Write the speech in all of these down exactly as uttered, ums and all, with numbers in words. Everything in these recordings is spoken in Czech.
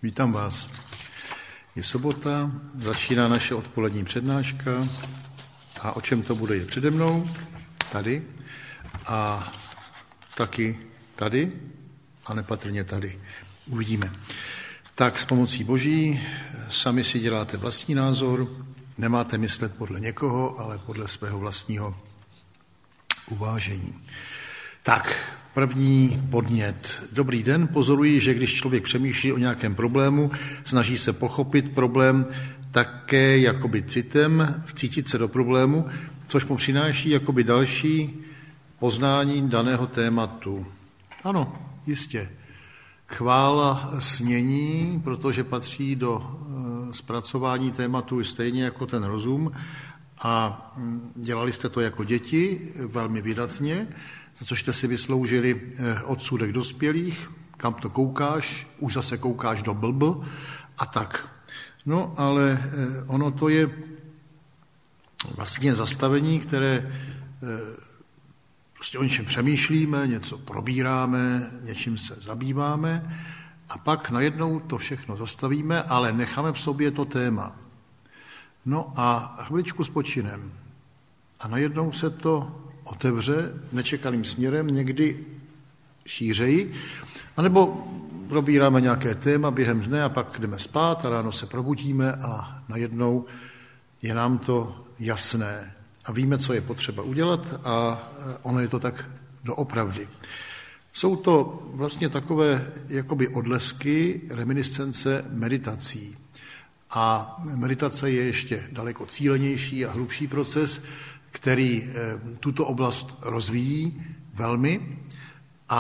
Vítám vás. Je sobota, začíná naše odpolední přednáška a o čem to bude je přede mnou, tady a taky tady a nepatrně tady. Uvidíme. Tak s pomocí Boží sami si děláte vlastní názor, nemáte myslet podle někoho, ale podle svého vlastního uvážení. Tak, první podnět. Dobrý den, pozoruji, že když člověk přemýšlí o nějakém problému, snaží se pochopit problém také jakoby citem, vcítit se do problému, což mu přináší jakoby další poznání daného tématu. Ano, jistě. Chvála snění, protože patří do zpracování tématu stejně jako ten rozum a dělali jste to jako děti velmi vydatně, za což jste si vysloužili odsudek dospělých, kam to koukáš, už zase koukáš do blb a tak. No, ale ono to je vlastně zastavení, které prostě o něčem přemýšlíme, něco probíráme, něčím se zabýváme a pak najednou to všechno zastavíme, ale necháme v sobě to téma. No a chviličku s počinem. A najednou se to otevře nečekaným směrem, někdy šířeji, anebo probíráme nějaké téma během dne a pak jdeme spát a ráno se probudíme a najednou je nám to jasné a víme, co je potřeba udělat a ono je to tak doopravdy. Jsou to vlastně takové jakoby odlesky, reminiscence meditací. A meditace je ještě daleko cílenější a hlubší proces, který tuto oblast rozvíjí velmi a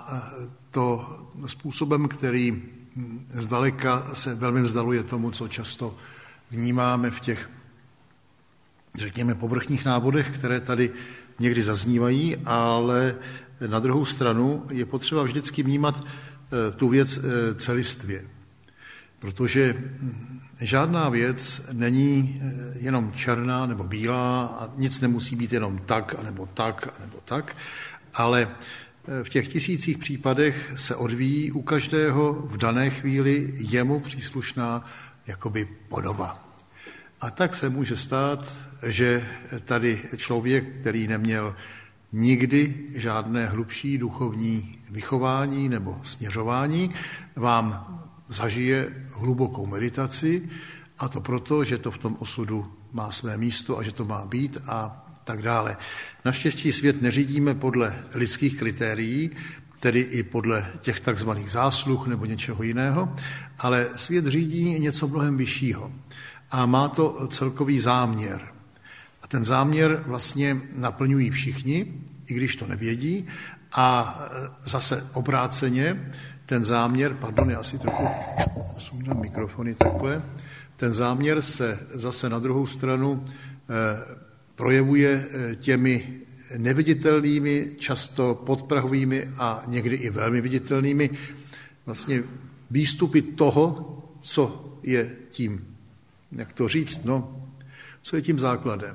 to způsobem, který zdaleka se velmi vzdaluje tomu, co často vnímáme v těch, řekněme, povrchních návodech, které tady někdy zaznívají, ale na druhou stranu je potřeba vždycky vnímat tu věc celistvě, protože žádná věc není jenom černá nebo bílá a nic nemusí být jenom tak, anebo tak, anebo tak, ale v těch tisících případech se odvíjí u každého v dané chvíli jemu příslušná jakoby podoba. A tak se může stát, že tady člověk, který neměl nikdy žádné hlubší duchovní vychování nebo směřování, vám zažije hlubokou meditaci a to proto, že to v tom osudu má své místo a že to má být a tak dále. Naštěstí svět neřídíme podle lidských kritérií, tedy i podle těch takzvaných zásluh nebo něčeho jiného, ale svět řídí něco mnohem vyššího a má to celkový záměr. A ten záměr vlastně naplňují všichni, i když to nevědí, a zase obráceně ten záměr, pardon, já si trochu sundám mikrofony takhle, ten záměr se zase na druhou stranu eh, projevuje těmi neviditelnými, často podprahovými a někdy i velmi viditelnými vlastně výstupy toho, co je tím, jak to říct, no, co je tím základem.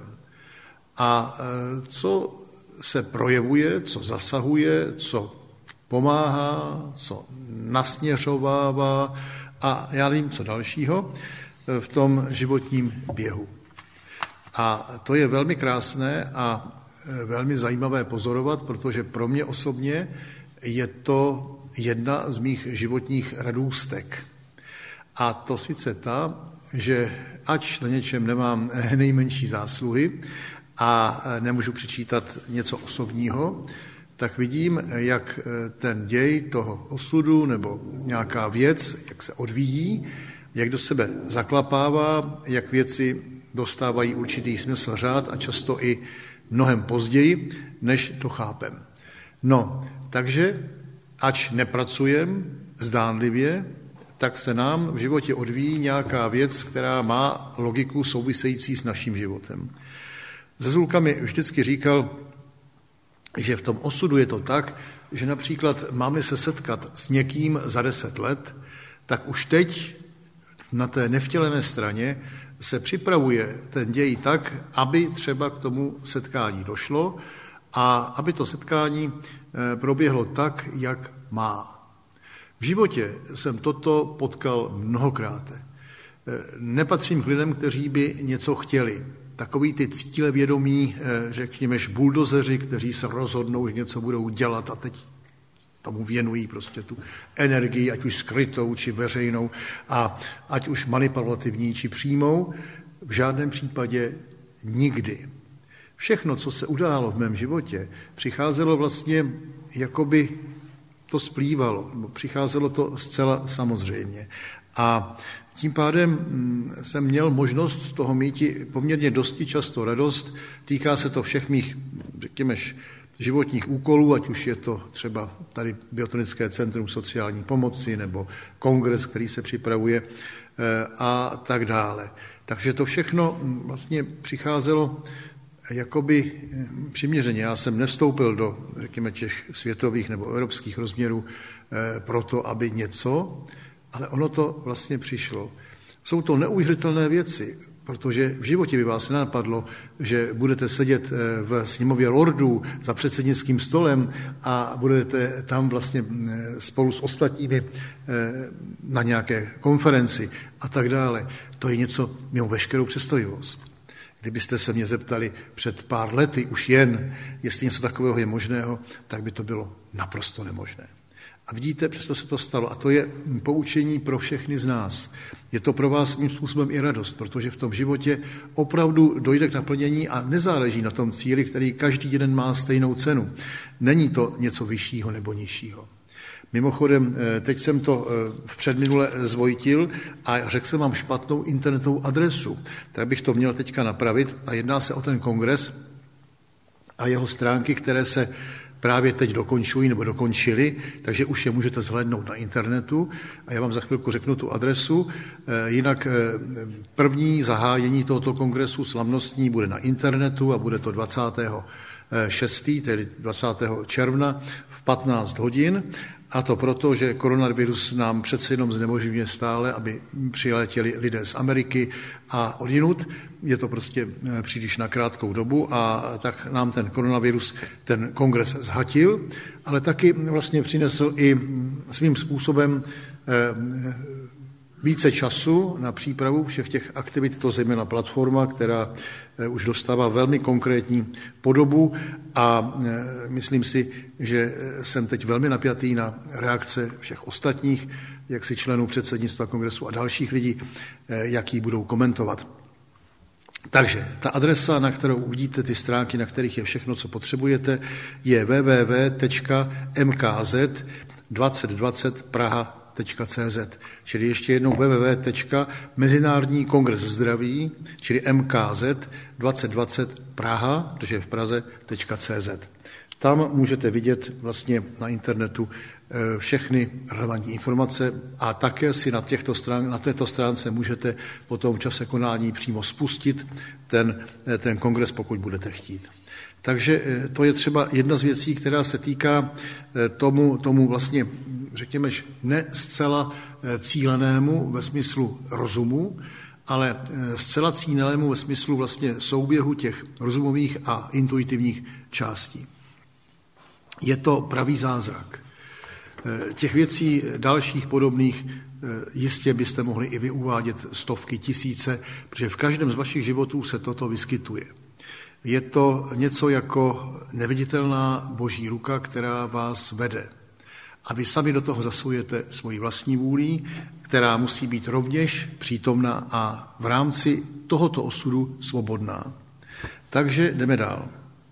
A eh, co se projevuje, co zasahuje, co pomáhá, co nasměřovává a já nevím, co dalšího v tom životním běhu. A to je velmi krásné a velmi zajímavé pozorovat, protože pro mě osobně je to jedna z mých životních radůstek. A to sice ta, že ač na něčem nemám nejmenší zásluhy a nemůžu přičítat něco osobního, tak vidím, jak ten děj toho osudu nebo nějaká věc, jak se odvíjí, jak do sebe zaklapává, jak věci dostávají určitý smysl, řád a často i mnohem později, než to chápem. No, takže ač nepracujeme zdánlivě, tak se nám v životě odvíjí nějaká věc, která má logiku související s naším životem. Zezulka mi vždycky říkal, že v tom osudu je to tak, že například máme se setkat s někým za deset let, tak už teď na té nevtělené straně se připravuje ten děj tak, aby třeba k tomu setkání došlo a aby to setkání proběhlo tak, jak má. V životě jsem toto potkal mnohokrát. Nepatřím k lidem, kteří by něco chtěli. Takový ty cíle vědomí, řekněme, buldozeři, kteří se rozhodnou, že něco budou dělat a teď tomu věnují prostě tu energii, ať už skrytou, či veřejnou, a ať už manipulativní, či přímou, v žádném případě nikdy. Všechno, co se událo v mém životě, přicházelo vlastně, jakoby to splývalo, přicházelo to zcela samozřejmě. A tím pádem jsem měl možnost z toho mít poměrně dosti často radost. Týká se to všech mých, řekněme, životních úkolů, ať už je to třeba tady Biotonické centrum sociální pomoci nebo kongres, který se připravuje a tak dále. Takže to všechno vlastně přicházelo jakoby přiměřeně. Já jsem nevstoupil do, řekněme, těch světových nebo evropských rozměrů proto, aby něco, ale ono to vlastně přišlo. Jsou to neuvěřitelné věci, protože v životě by vás nenapadlo, že budete sedět v sněmově lordů za předsednickým stolem a budete tam vlastně spolu s ostatními na nějaké konferenci a tak dále. To je něco mimo veškerou představivost. Kdybyste se mě zeptali před pár lety už jen, jestli něco takového je možného, tak by to bylo naprosto nemožné. A vidíte, přesto se to stalo. A to je poučení pro všechny z nás. Je to pro vás mým způsobem i radost, protože v tom životě opravdu dojde k naplnění a nezáleží na tom cíli, který každý jeden má stejnou cenu. Není to něco vyššího nebo nižšího. Mimochodem, teď jsem to v předminule zvojtil a řekl jsem vám špatnou internetovou adresu. Tak bych to měl teďka napravit a jedná se o ten kongres a jeho stránky, které se právě teď dokončují nebo dokončili, takže už je můžete zhlédnout na internetu a já vám za chvilku řeknu tu adresu. Jinak první zahájení tohoto kongresu slavnostní bude na internetu a bude to dvacátého šestého tedy dvacátého června v patnáct hodin. A to proto, že koronavirus nám přece jenom znemožňuje stále, aby přiletěli lidé z Ameriky a odjinud. Je to prostě příliš na krátkou dobu a tak nám ten koronavirus, ten kongres zhatil, ale taky vlastně přinesl i svým způsobem více času na přípravu všech těch aktivit, to zejména platforma, která už dostává velmi konkrétní podobu a myslím si, že jsem teď velmi napjatý na reakce všech ostatních, jak si členů předsednictva kongresu a dalších lidí, jak ji budou komentovat. Takže ta adresa, na kterou uvidíte ty stránky, na kterých je všechno, co potřebujete, je w w w tečka m k z dvacet dvacet praha tečka c z, čili ještě jednou w w w tečka Mezinárodní kongres zdraví, čili m k z dvacet dvacet Praha, protože je v Praze, .cz. Tam můžete vidět vlastně na internetu všechny relevantní informace a také si na, těchto strán, na této stránce můžete potom v čase konání přímo spustit ten, ten kongres, pokud budete chtít. Takže to je třeba jedna z věcí, která se týká tomu, tomu vlastně, řekněme, ne zcela cílenému ve smyslu rozumu, ale zcela cílenému ve smyslu vlastně souběhu těch rozumových a intuitivních částí. Je to pravý zázrak. Těch věcí dalších podobných jistě byste mohli i vy uvádět stovky, tisíce, protože v každém z vašich životů se toto vyskytuje. Je to něco jako neviditelná boží ruka, která vás vede. A vy sami do toho zasujete svoji vlastní vůli, která musí být rovněž přítomná a v rámci tohoto osudu svobodná. Takže jdeme dál.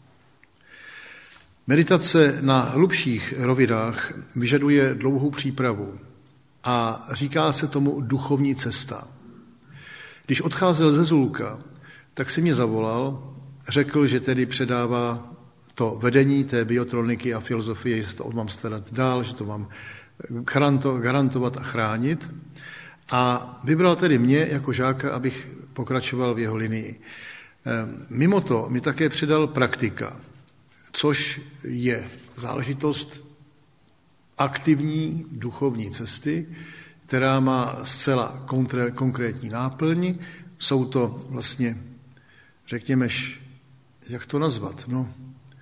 Meditace na hlubších rovinách vyžaduje dlouhou přípravu a říká se tomu duchovní cesta. Když odcházel ze Zulka, tak si mě zavolal, řekl, že tedy předává to vedení té biotroniky a filozofie, že se to mám starat dál, že to mám garantovat a chránit. A vybral tedy mě jako žáka, abych pokračoval v jeho linii. Mimo to mi také předal praktika, což je záležitost aktivní duchovní cesty, která má zcela konkrétní náplň. Jsou to vlastně, řekněme, jak to nazvat, no,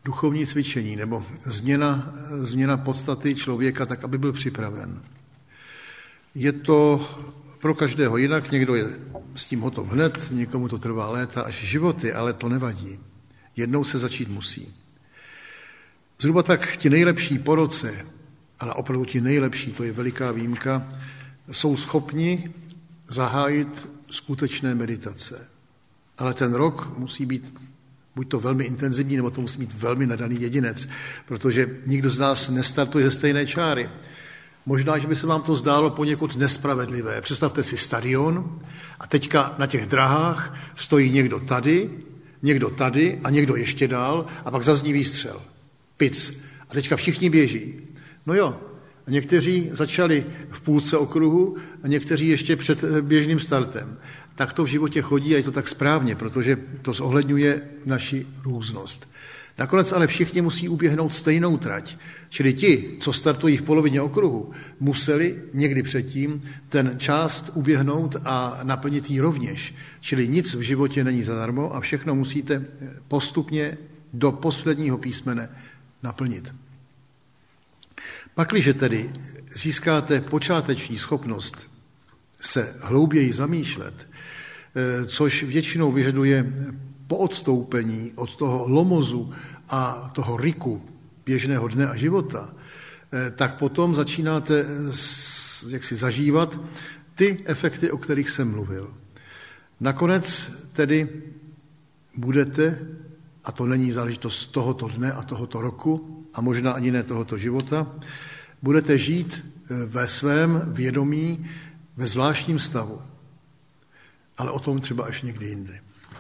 duchovní cvičení nebo změna, změna podstaty člověka tak, aby byl připraven. Je to pro každého jinak, někdo je s tím hotov hned, někomu to trvá léta až životy, ale to nevadí. Jednou se začít musí. Zhruba tak ti nejlepší po roce, ale opravdu ti nejlepší, to je veliká výjimka, jsou schopni zahájit skutečné meditace. Ale ten rok musí být buď to velmi intenzivní, nebo to musí být velmi nadaný jedinec, protože nikdo z nás nestartuje ze stejné čáry. Možná, že by se vám to zdálo poněkud nespravedlivé. Představte si stadion a teďka na těch drahách stojí někdo tady, někdo tady a někdo ještě dál a pak zazní výstřel. Pic. A teďka všichni běží. No jo, a někteří začali v půlce okruhu a někteří ještě před běžným startem. Tak to v životě chodí a je to tak správně, protože to zohledňuje naši různost. Nakonec ale všichni musí uběhnout stejnou trať. Čili ti, co startují v polovině okruhu, museli někdy předtím ten část uběhnout a naplnit ji rovněž. Čili nic v životě není zadarmo a všechno musíte postupně do posledního písmene naplnit. Pakliže tedy získáte počáteční schopnost se hlouběji zamýšlet, což většinou vyžaduje poodstoupení od toho lomozu a toho riku běžného dne a života, tak potom začínáte jaksi zažívat ty efekty, o kterých jsem mluvil. Nakonec tedy budete, a to není záležitost tohoto dne a tohoto roku, a možná ani ne tohoto života, budete žít ve svém vědomí ve zvláštním stavu. Ale o tom třeba až někdy jindy.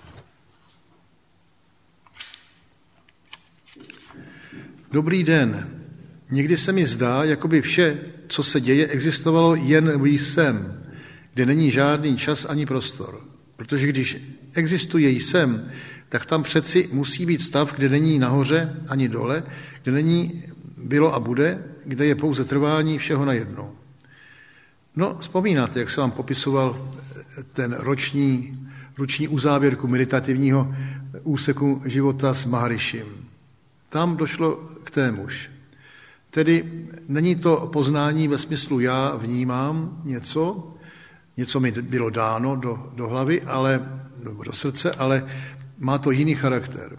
Dobrý den. Někdy se mi zdá, jako by vše, co se děje, existovalo jen jsem, kde není žádný čas ani prostor. Protože když existuje jsem, tak tam přeci musí být stav, kde není nahoře ani dole, kde není bylo a bude, kde je pouze trvání všeho najednou. No, vzpomínáte, jak jsem vám popisoval ten roční, roční uzávěrku meditativního úseku života s Maharišim. Tam došlo k témuž. Tedy není to poznání ve smyslu já vnímám něco, něco mi bylo dáno do, do hlavy, ale, nebo do srdce, ale má to jiný charakter.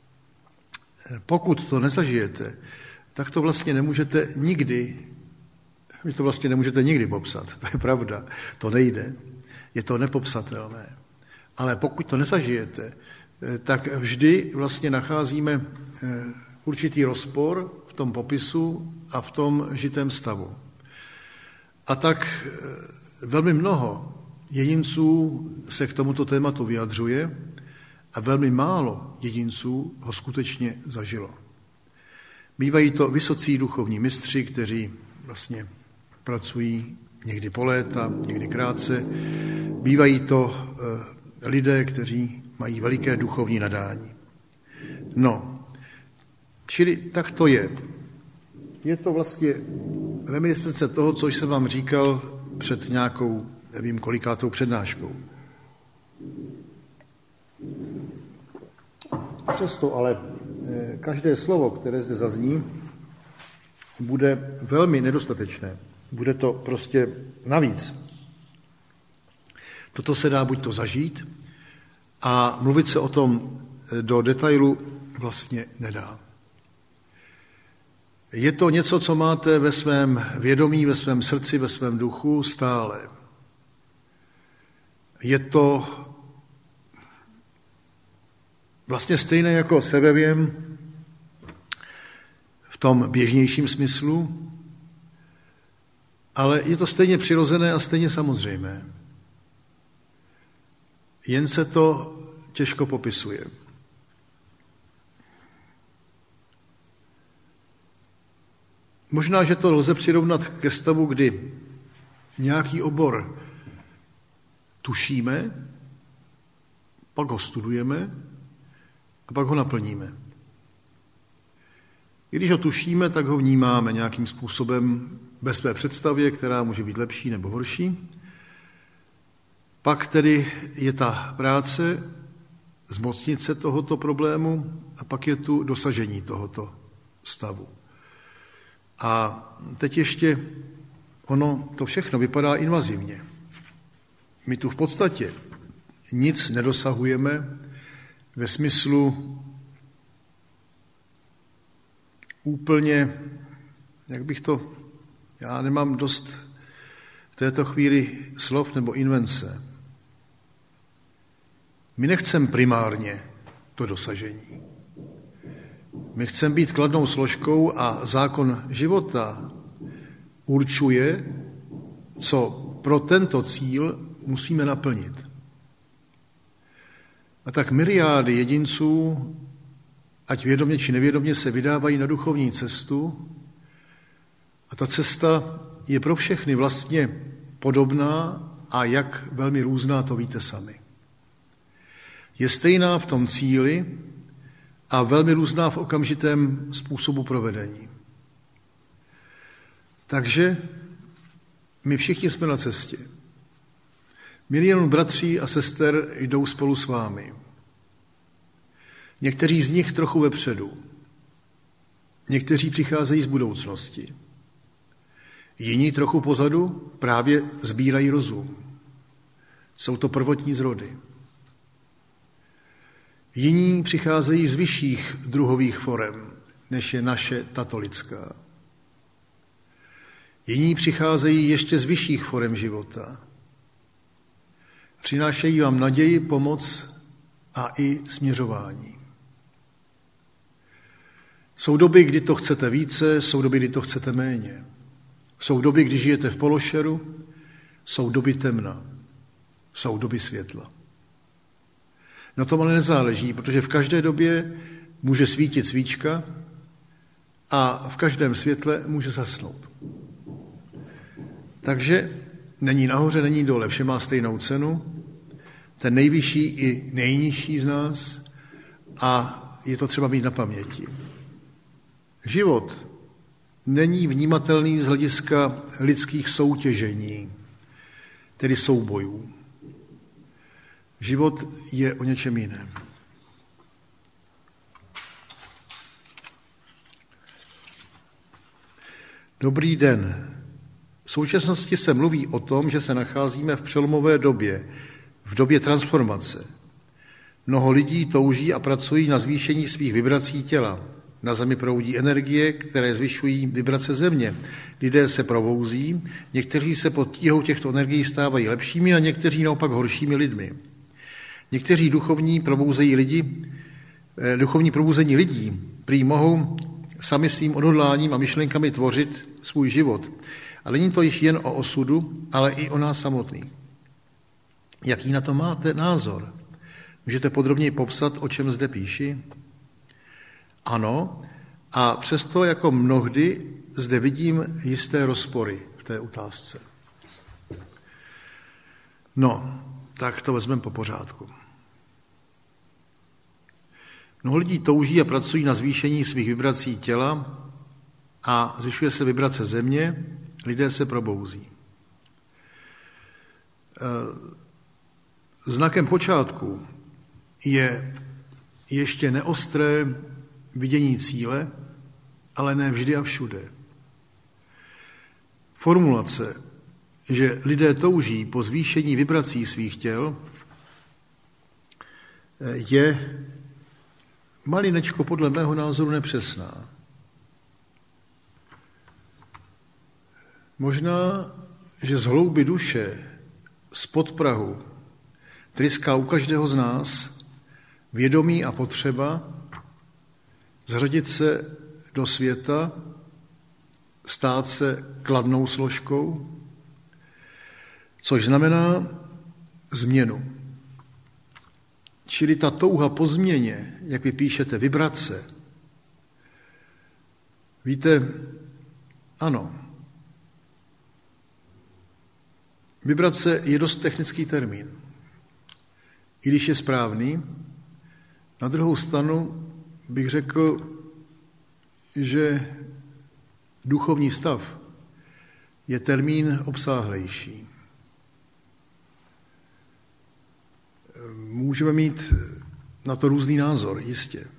Pokud to nezažijete, tak to vlastně nemůžete nikdy, vy to vlastně nemůžete nikdy popsat, to je pravda, to nejde, je to nepopsatelné. Ale pokud to nezažijete, tak vždy vlastně nacházíme určitý rozpor v tom popisu a v tom žitém stavu. A tak velmi mnoho jedinců se k tomuto tématu vyjadřuje a velmi málo jedinců ho skutečně zažilo. Bývají to vysocí duchovní mistři, kteří vlastně pracují někdy po léta, někdy krátce. Bývají to lidé, kteří mají veliké duchovní nadání. No, čili tak to je. Je to vlastně reminiscence toho, co jsem vám říkal před nějakou, nevím, kolikátou přednáškou. Přesto ale každé slovo, které zde zazní, bude velmi nedostatečné. Bude to prostě navíc. Toto se dá buď to zažít a mluvit se o tom do detailu vlastně nedá. Je to něco, co máte ve svém vědomí, ve svém srdci, ve svém duchu stále. Je to vlastně stejné jako sebevěm v tom běžnějším smyslu, ale je to stejně přirozené a stejně samozřejmé. Jen se to těžko popisuje. Možná, že to lze přirovnat ke stavu, kdy nějaký obor tušíme, pak ho studujeme a pak ho naplníme. I když ho tušíme, tak ho vnímáme nějakým způsobem ve své představě, která může být lepší nebo horší. Pak tedy je ta práce zmocnit se tohoto problému a pak je tu dosažení tohoto stavu. A teď ještě ono to všechno vypadá invazivně. My tu v podstatě nic nedosahujeme ve smyslu úplně, jak bych to, já nemám dost v této chvíli slov nebo invence. My nechceme primárně to dosažení. My chceme být kladnou složkou a zákon života určuje, co pro tento cíl musíme naplnit. A tak myriády jedinců, ať vědomě či nevědomě, se vydávají na duchovní cestu a ta cesta je pro všechny vlastně podobná a jak velmi různá, to víte sami. Je stejná v tom cíli a velmi různá v okamžitém způsobu provedení. Takže my všichni jsme na cestě. Milion bratří a sester jdou spolu s vámi. Někteří z nich trochu vepředu. Někteří přicházejí z budoucnosti. Jiní trochu pozadu právě sbírají rozum. Jsou to prvotní zrody. Jiní přicházejí z vyšších druhových forem, než je naše tato lidská. Jiní přicházejí ještě z vyšších forem života. Přinášejí vám naději, pomoc a i směřování. Jsou doby, kdy to chcete více, jsou doby, kdy to chcete méně. Jsou doby, kdy žijete v pološeru, jsou doby temna, jsou doby světla. Na tom ale nezáleží, protože v každé době může svítit svíčka a v každém světle může zasnout. Takže není nahoře, není dole, vše má stejnou cenu, ten nejvyšší i nejnižší z nás a je to třeba mít na paměti. Život není vnímatelný z hlediska lidských soutěžení, tedy soubojů. Život je o něčem jiném. Dobrý den. V současnosti se mluví o tom, že se nacházíme v přelomové době, v době transformace. Mnoho lidí touží a pracují na zvýšení svých vibrací těla. Na zemi proudí energie, které zvyšují vibrace země. Lidé se probouzí, někteří se pod tíhou těchto energií stávají lepšími a někteří naopak horšími lidmi. Někteří duchovní probouzejí lidi, duchovní probouzení lidí prý mohou sami svým odhodláním a myšlenkami tvořit svůj život. A není to již jen o osudu, ale i o nás samotných. Jaký na to máte názor? Můžete podrobněji popsat, o čem zde píši? Ano, a přesto jako mnohdy zde vidím jisté rozpory v té otázce. No, tak to vezmeme po pořádku. Mnoho lidí touží a pracují na zvýšení svých vibrací těla a zvyšuje se vibrace země, lidé se probouzí. Znakem počátku je ještě neostré vidění cíle, ale ne vždy a všude. Formulace, že lidé touží po zvýšení vibrací svých těl, je malinečko podle mého názoru nepřesná. Možná, že z hlouby duše, z podprahu, tryská u každého z nás vědomí a potřeba zřadit se do světa, stát se kladnou složkou, což znamená změnu. Čili ta touha po změně, jak vy píšete, vibrace. Víte, ano, vibrace je dost technický termín. I když je správný, na druhou stranu bych řekl, že duchovní stav je termín obsáhlejší. Můžeme mít na to různý názor, jistě.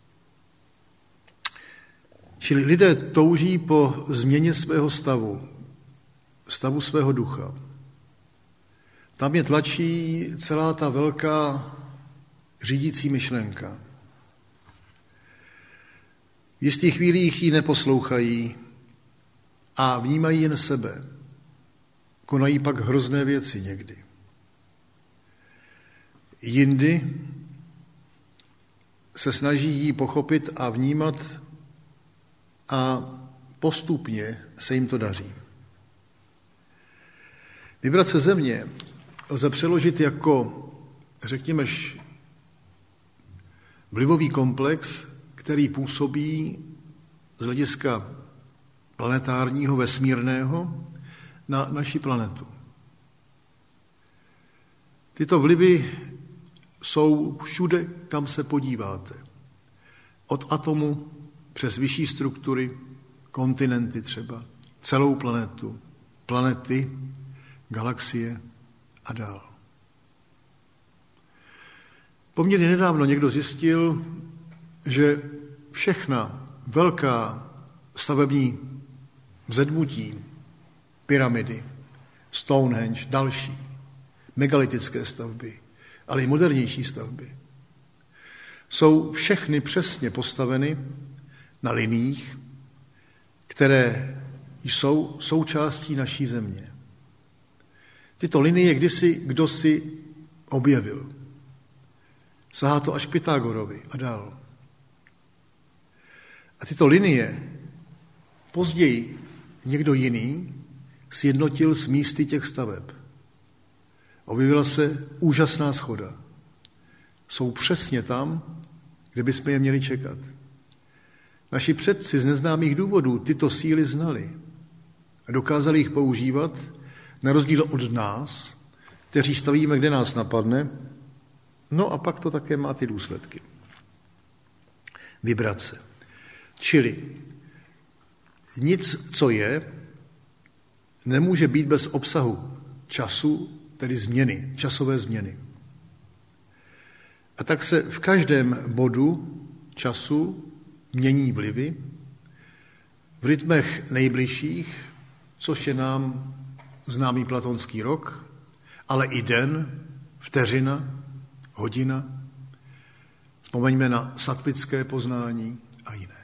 Čili lidé touží po změně svého stavu, stavu svého ducha. Tam je tlačí celá ta velká řídící myšlenka. V jistých chvílích ji neposlouchají a vnímají jen sebe. Konají pak hrozné věci někdy. Jindy se snaží ji pochopit a vnímat a postupně se jim to daří. Vibrace země lze přeložit jako, řekněme, vlivový komplex, který působí z hlediska planetárního, vesmírného na naši planetu. Tyto vlivy jsou všude, kam se podíváte. Od atomu přes vyšší struktury, kontinenty třeba, celou planetu, planety, galaxie a dál. Poměrně nedávno někdo zjistil, že všechna velká stavební vzedmutí, pyramidy, Stonehenge, další, megalitické stavby, ale i modernější stavby, jsou všechny přesně postaveny na liniích, které jsou součástí naší země. Tyto linie kdysi kdosi objevil. Sahá to až Pythagorovi a dál. A tyto linie později někdo jiný sjednotil s místy těch staveb. Objevila se úžasná shoda. Jsou přesně tam, kde bychom je měli čekat. Naši předci z neznámých důvodů tyto síly znali a dokázali jich používat na rozdíl od nás, kteří stavíme, kde nás napadne, no a pak to také má ty důsledky. Vibrace. Čili nic, co je, nemůže být bez obsahu času, tedy změny, časové změny. A tak se v každém bodu času mění vlivy v rytmech nejbližších, což je nám známý platonský rok, ale i den, vteřina, hodina. Vzpomeňme na sattvické poznání a jiné.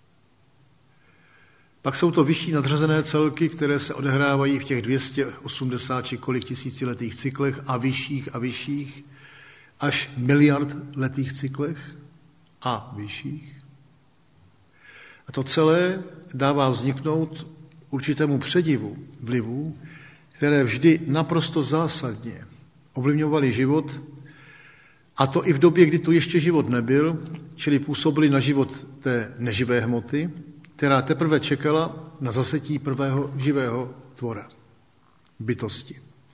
Pak jsou to vyšší nadřazené celky, které se odehrávají v těch dvě stě osmdesát či kolik tisíciletých cyklech a vyšších a vyšších, až miliard letých cyklech a vyšších. A to celé dává vzniknout určitému předivu vlivů, které vždy naprosto zásadně ovlivňovaly život, a to i v době, kdy tu ještě život nebyl, čili působili na život té neživé hmoty, která teprve čekala na zasetí prvého živého tvora, bytosti.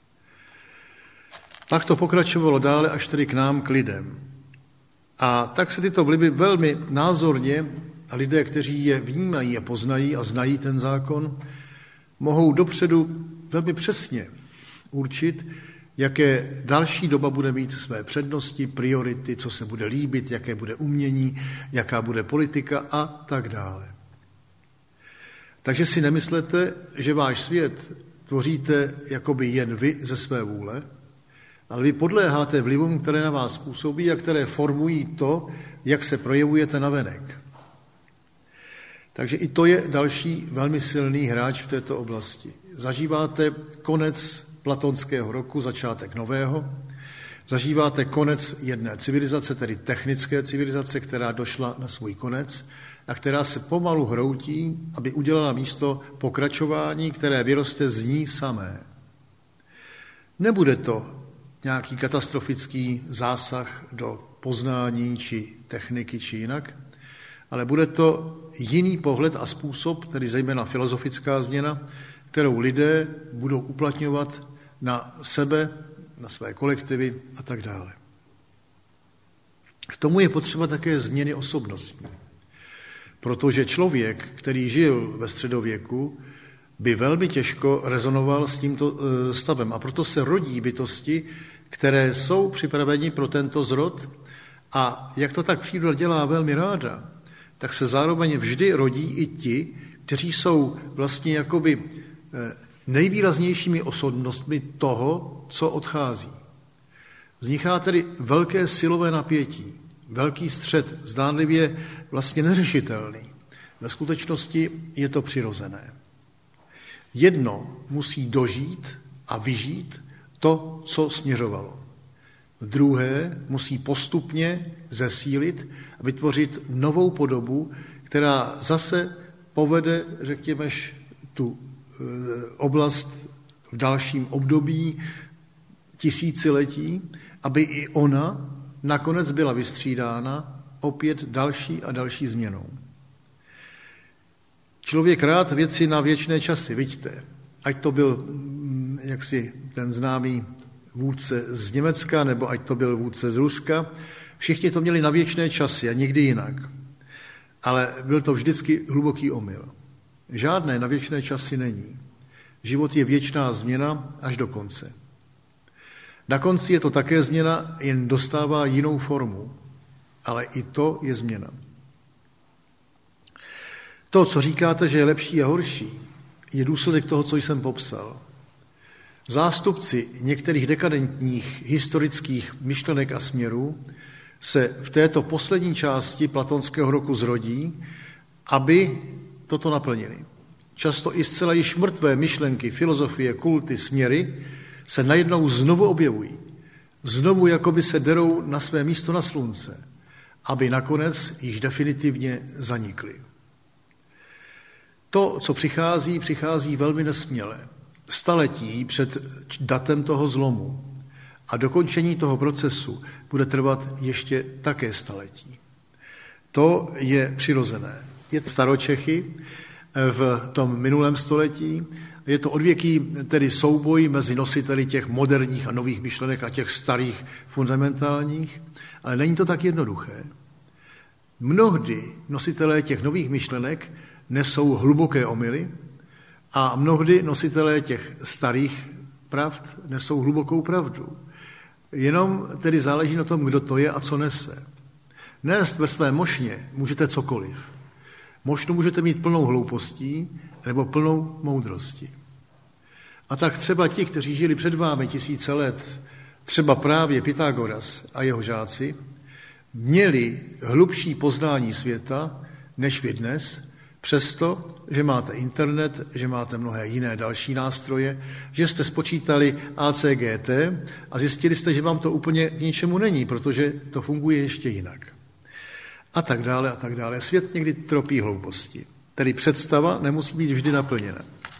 Pak to pokračovalo dále až tedy k nám, k lidem. A tak se tyto vlivy velmi názorně, a lidé, kteří je vnímají a poznají a znají ten zákon, mohou dopředu velmi přesně určit, jaké další doba bude mít své přednosti, priority, co se bude líbit, jaké bude umění, jaká bude politika a tak dále. Takže si nemyslete, že váš svět tvoříte jakoby jen vy ze své vůle, ale vy podléháte vlivům, které na vás působí a které formují to, jak se projevujete navenek. Takže i to je další velmi silný hráč v této oblasti. Zažíváte konec platonského roku, začátek nového, zažíváte konec jedné civilizace, tedy technické civilizace, která došla na svůj konec a která se pomalu hroutí, aby udělala místo pokračování, které vyroste z ní samé. Nebude to nějaký katastrofický zásah do poznání či techniky či jinak, ale bude to jiný pohled a způsob, tedy zejména filozofická změna, kterou lidé budou uplatňovat na sebe, na své kolektivy a tak dále. K tomu je potřeba také změny osobnostní, protože člověk, který žil ve středověku, by velmi těžko rezonoval s tímto stavem a proto se rodí bytosti, které jsou připraveni pro tento zrod A jak to tak příroda dělá velmi ráda, tak se zároveň vždy rodí i ti, kteří jsou vlastně jakoby nejvýraznějšími osobnostmi toho, co odchází. Vzniká tedy velké silové napětí, velký střet, zdánlivě vlastně neřešitelný. Ve skutečnosti je to přirozené. Jedno musí dožít a vyžít to, co směřovalo. Druhé musí postupně zesílit a vytvořit novou podobu, která zase povede, řekněme, tu oblast v dalším období tisíciletí, aby i ona nakonec byla vystřídána opět další a další změnou. Člověk rád věci na věčné časy, vidíte, ať to byl jaksi ten známý vůdce z Německa, nebo ať to byl vůdce z Ruska, všichni to měli na věčné časy a nikdy jinak. Ale byl to vždycky hluboký omyl. Žádné na věčné časy není. Život je věčná změna až do konce. Na konci je to také změna, jen dostává jinou formu. Ale i to je změna. To, co říkáte, že je lepší a horší, je důsledek toho, co jsem popsal. Zástupci některých dekadentních historických myšlenek a směrů se v této poslední části platonského roku zrodí, aby toto naplnili. Často i zcela již mrtvé myšlenky, filozofie, kulty, směry se najednou znovu objevují. Znovu jakoby se derou na své místo na slunce, aby nakonec již definitivně zanikly. To, co přichází, přichází velmi nesměle. Staletí před datem toho zlomu. A dokončení toho procesu bude trvat ještě také staletí. To je přirozené. Je to staročechy v tom minulém století, je to odvěký tedy souboj mezi nositeli těch moderních a nových myšlenek a těch starých fundamentálních, ale není to tak jednoduché. Mnohdy nositelé těch nových myšlenek nesou hluboké omyly a mnohdy nositelé těch starých pravd nesou hlubokou pravdu. Jenom tedy záleží na tom, kdo to je a co nese. Nést ve své mošně můžete cokoliv. Mošnu můžete mít plnou hloupostí nebo plnou moudrostí. A tak třeba ti, kteří žili před vámi tisíce let, třeba právě Pythagoras a jeho žáci, měli hlubší poznání světa než vy dnes, přesto, že máte internet, že máte mnohé jiné další nástroje, že jste spočítali A C G T a zjistili jste, že vám to úplně k ničemu není, protože to funguje ještě jinak. A tak dále, a tak dále. Svět někdy tropí hlouposti. Tedy představa nemusí být vždy naplněna.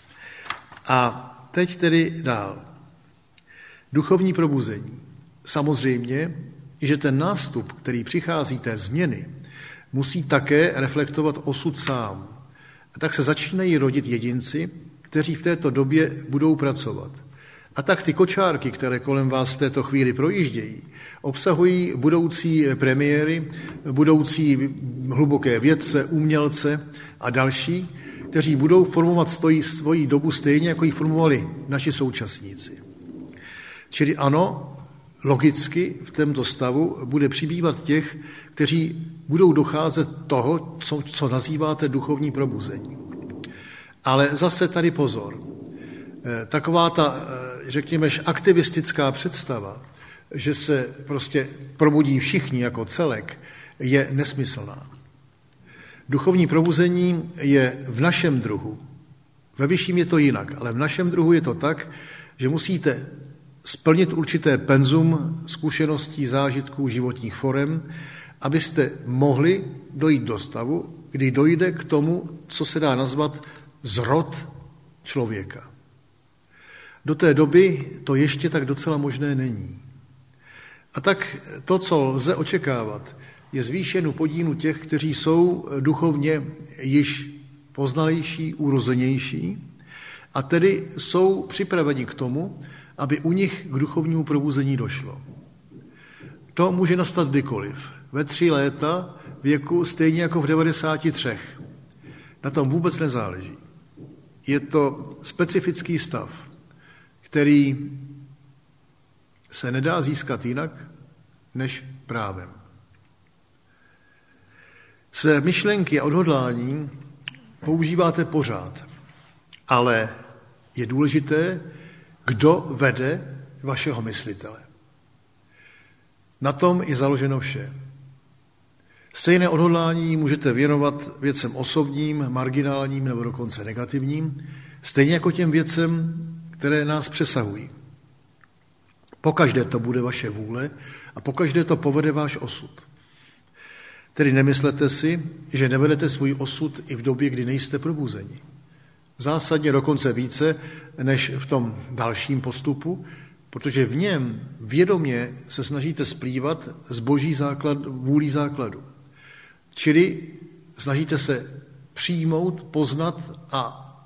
A teď tedy dál. Duchovní probuzení. Samozřejmě, že ten nástup, který přichází té změny, musí také reflektovat osud sám. A tak se začínají rodit jedinci, kteří v této době budou pracovat. A tak ty kočárky, které kolem vás v této chvíli projíždějí, obsahují budoucí premiéry, budoucí hluboké vědce, umělce a další, kteří budou formovat stojí, svoji dobu stejně, jako ji formovali naši současníci. Čili ano, logicky v tomto stavu bude přibývat těch, kteří budou docházet toho, co, co nazýváte duchovní probuzení. Ale zase tady pozor. Taková ta, řekněme, aktivistická představa, že se prostě probudí všichni jako celek, je nesmyslná. Duchovní probuzení je v našem druhu. Ve vyšším je to jinak, ale v našem druhu je to tak, že musíte splnit určité penzum zkušeností, zážitků, životních forem, abyste mohli dojít do stavu, kdy dojde k tomu, co se dá nazvat zrod člověka. Do té doby to ještě tak docela možné není. A tak to, co lze očekávat, je zvýšenou podílu těch, kteří jsou duchovně již poznalejší, urozenější a tedy jsou připraveni k tomu, aby u nich k duchovnímu probuzení došlo. To může nastat kdykoliv. Ve tři léta věku stejně jako v devadesáti třech. Na tom vůbec nezáleží. Je to specifický stav, který se nedá získat jinak než právem. Své myšlenky a odhodlání používáte pořád, ale je důležité, kdo vede vašeho myslitele. Na tom je založeno vše. Stejné odhodlání můžete věnovat věcem osobním, marginálním nebo dokonce negativním, stejně jako těm věcem, které nás přesahují. Pokaždé to bude vaše vůle a pokaždé to povede váš osud. Tedy nemyslete si, že nevedete svůj osud i v době, kdy nejste probuzeni. Zásadně dokonce více než v tom dalším postupu, protože v něm vědomě se snažíte splývat z boží základ, vůlí základu. Čili snažíte se přijmout, poznat a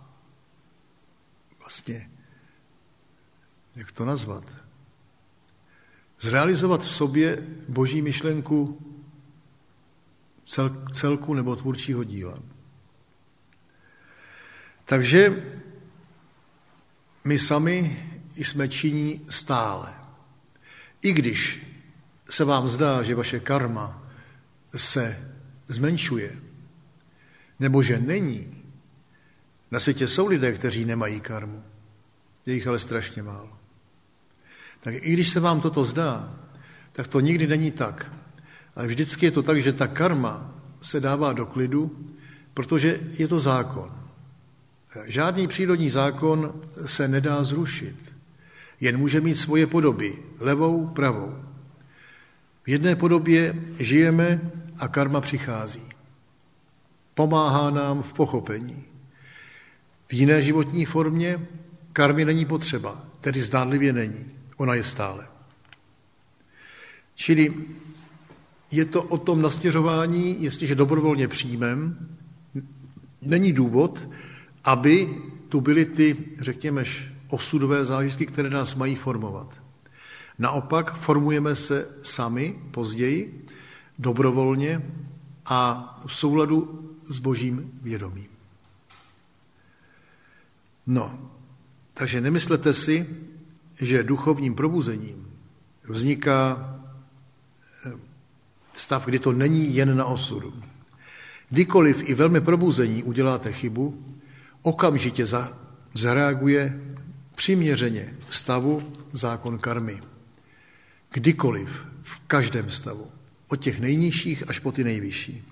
vlastně, jak to nazvat, zrealizovat v sobě boží myšlenku cel, celku nebo tvůrčího díla. Takže my sami jsme činní stále. I když se vám zdá, že vaše karma se zmenšuje, nebo že není. Na světě jsou lidé, kteří nemají karmu. Je jich ale strašně málo. Tak i když se vám toto zdá, tak to nikdy není tak. Ale vždycky je to tak, že ta karma se dává do klidu, protože je to zákon. Žádný přírodní zákon se nedá zrušit. Jen může mít svoje podoby, levou, pravou. V jedné podobě žijeme a karma přichází. Pomáhá nám v pochopení. V jiné životní formě karmy není potřeba, tedy zdánlivě není. Ona je stále. Čili je to o tom nasměřování, jestliže dobrovolně přijmeme, není důvod, aby tu byly ty, řekněme, osudové zážitky, které nás mají formovat. Naopak formujeme se sami později, dobrovolně a v souladu s božím vědomím. No, takže nemyslete si, že duchovním probuzením vzniká stav, kdy to není jen na osudu. Kdykoliv i velmi probuzení uděláte chybu, okamžitě zareaguje přiměřeně stavu zákon karmy. Kdykoliv, v každém stavu. Od těch nejnižších až po ty nejvyšší.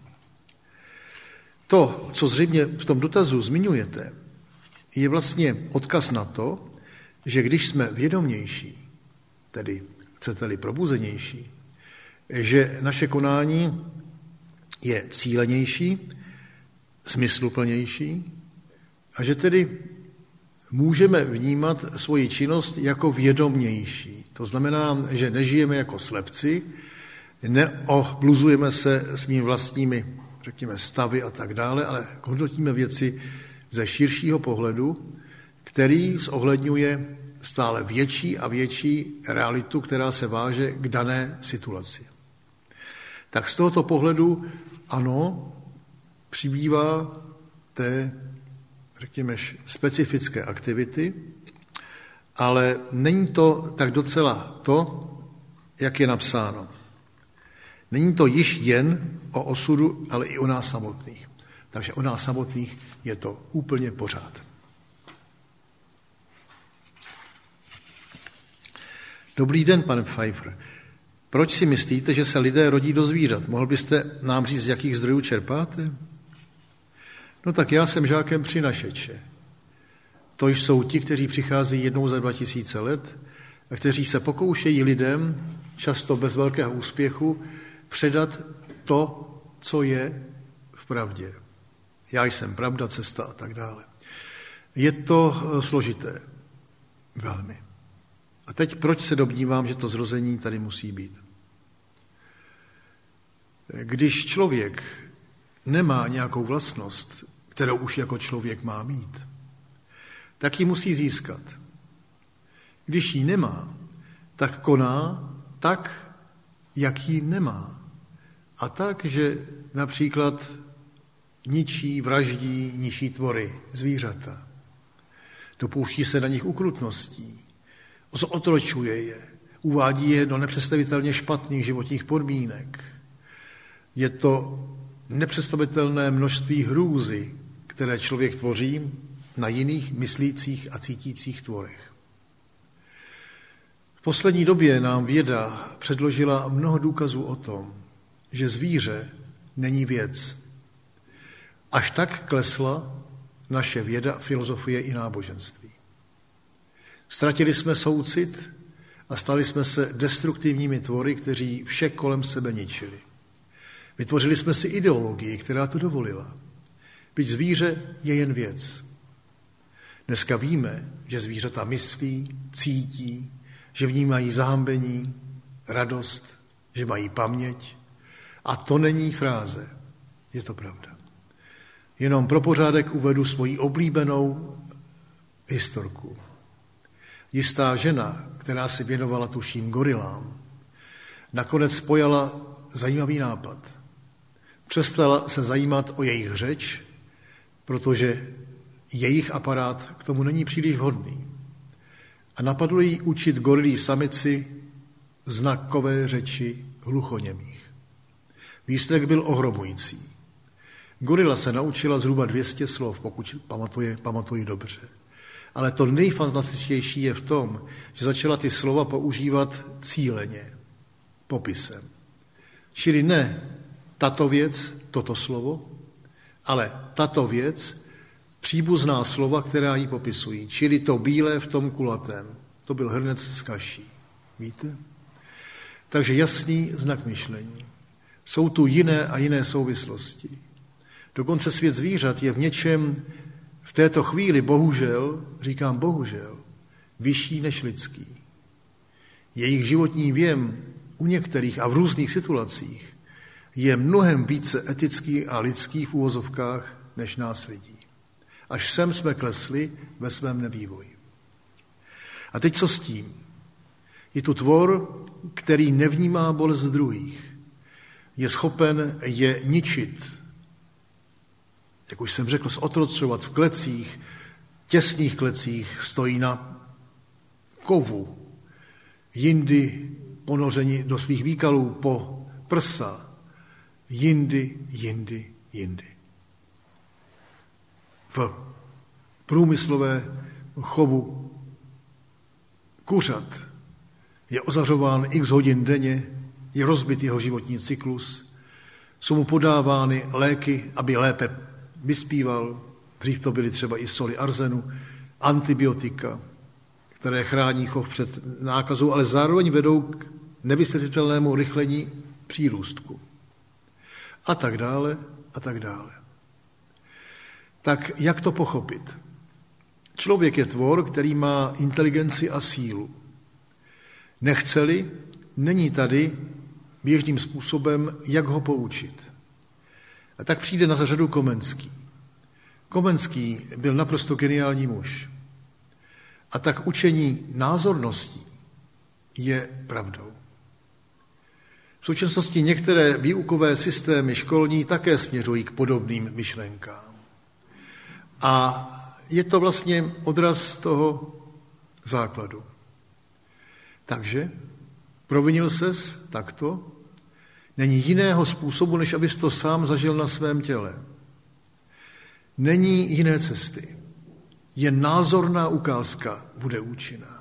To, co zřejmě v tom dotazu zmiňujete, je vlastně odkaz na to, že když jsme vědomější, tedy chcete-li probuzenější, že naše konání je cílenější, smysluplnější a že tedy můžeme vnímat svoji činnost jako vědomější. To znamená, že nežijeme jako slepci, neobluzujeme se svými vlastními, řekněme, stavy a tak dále, ale hodnotíme věci ze širšího pohledu, který zohledňuje stále větší a větší realitu, která se váže k dané situaci. Tak z tohoto pohledu, ano, přibývá té, řekněme, specifické aktivity, ale není to tak docela to, jak je napsáno. Není to již jen o osudu, ale i o nás samotných. Takže o nás samotných je to úplně pořád. Dobrý den, pane Pfeiffer. Proč si myslíte, že se lidé rodí do zvířat? Mohl byste nám říct, z jakých zdrojů čerpáte? No tak já jsem žákem přinašeče. To jsou ti, kteří přicházejí jednou za dva tisíce let a kteří se pokoušejí lidem, často bez velkého úspěchu, předat to, co je v pravdě. Já jsem pravda, cesta a tak dále. Je to složité. Velmi. A teď proč se domnívám, že to zrození tady musí být? Když člověk nemá nějakou vlastnost, kterou už jako člověk má mít, tak ji musí získat. Když ji nemá, tak koná tak, jak ji nemá. A tak, že například ničí, vraždí, ničí tvory, zvířata. Dopouští se na nich ukrutností, zotročuje je, uvádí je do nepředstavitelně špatných životních podmínek. Je to nepředstavitelné množství hrůzy, které člověk tvoří na jiných myslících a cítících tvorech. V poslední době nám věda předložila mnoho důkazů o tom, že zvíře není věc. Až tak klesla naše věda, filozofie i náboženství. Ztratili jsme soucit a stali jsme se destruktivními tvory, kteří vše kolem sebe ničili. Vytvořili jsme si ideologii, která to dovolila. Byť zvíře je jen věc. Dneska víme, že zvířata myslí, cítí, že v ní mají zahambení, radost, že mají paměť. A to není fráze, je to pravda. Jenom pro pořádek uvedu svoji oblíbenou historku. Jistá žena, která si věnovala, tuším, gorilám, nakonec spojala zajímavý nápad. Přestala se zajímat o jejich řeč, protože jejich aparát k tomu není příliš vhodný. A napadlo jí učit gorilí samici znakové řeči hluchoněmých. Výsledek byl ohromující. Gorila se naučila zhruba dvě stě slov, pokud pamatuje, pamatuji dobře. Ale to nejfantastičtější je v tom, že začala ty slova používat cíleně, popisem. Čili ne tato věc, toto slovo, ale tato věc, příbuzná slova, která ji popisují. Čili to bílé v tom kulatém. To byl hrnec z kaší. Víte? Takže jasný znak myšlení. Jsou tu jiné a jiné souvislosti. Dokonce svět zvířat je v něčem v této chvíli, bohužel, říkám bohužel, vyšší než lidský. Jejich životní věm u některých a v různých situacích je mnohem více etický a lidský v úvozovkách než nás lidí. Až sem jsme klesli ve svém nevývoji. A teď co s tím? Je tu tvor, který nevnímá bolest druhých. Je schopen je ničit. Jak už jsem řekl, zotrocovat v klecích, těsných klecích, stojí na kovu. Jindy ponořeni do svých výkalů po prsa. Jindy, jindy, jindy. V průmyslové chovu kuřat je ozařován x hodin denně, je rozbit jeho životní cyklus, jsou mu podávány léky, aby lépe vyspíval, dřív to byly třeba i soli arzenu, antibiotika, které chrání chov před nákazou, ale zároveň vedou k nevysvětlitelnému rychlení přírůstku. A tak dále, a tak dále. Tak jak to pochopit? Člověk je tvor, který má inteligenci a sílu. Nechce-li, není tady běžným způsobem, jak ho poučit. A tak přijde na řadu Komenský. Komenský byl naprosto geniální muž. A tak učení názorností je pravdou. V současnosti některé výukové systémy školní také směřují k podobným myšlenkám. A je to vlastně odraz toho základu. Takže provinil ses takto, není jiného způsobu, než abys to sám zažil na svém těle. Není jiné cesty. Jen názorná ukázka bude účinná.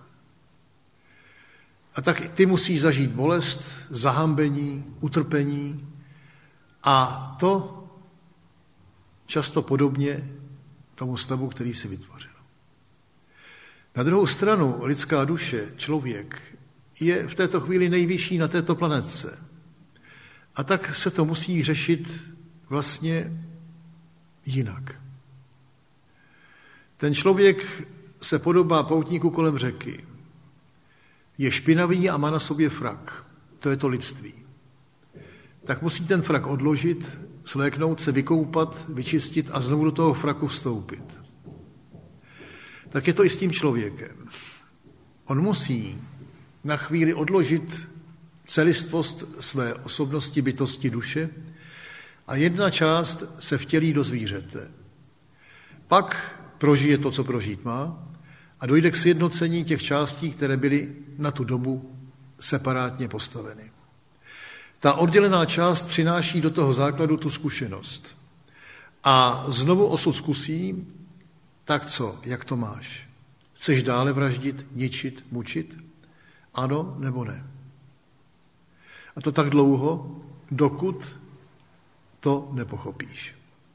A tak ty musíš zažít bolest, zahambení, utrpení a to často podobně tomu stavu, který si vytvořil. Na druhou stranu lidská duše, člověk, je v této chvíli nejvyšší na této planetce. A tak se to musí řešit vlastně jinak. Ten člověk se podobá poutníku kolem řeky. Je špinavý a má na sobě frak. To je to lidství. Tak musí ten frak odložit, sléknout se, vykoupat, vyčistit a znovu do toho fraku vstoupit. Tak je to i s tím člověkem. On musí na chvíli odložit celistvost své osobnosti, bytosti, duše a jedna část se vtělí do zvířete. Pak prožije to, co prožít má a dojde k sjednocení těch částí, které byly na tu dobu separátně postaveny. Ta oddělená část přináší do toho základu tu zkušenost. A znovu osud zkusí, tak co, jak to máš? Chceš dále vraždit, ničit, mučit? Ano nebo ne? A to tak dlouho, dokud to nepochopíš.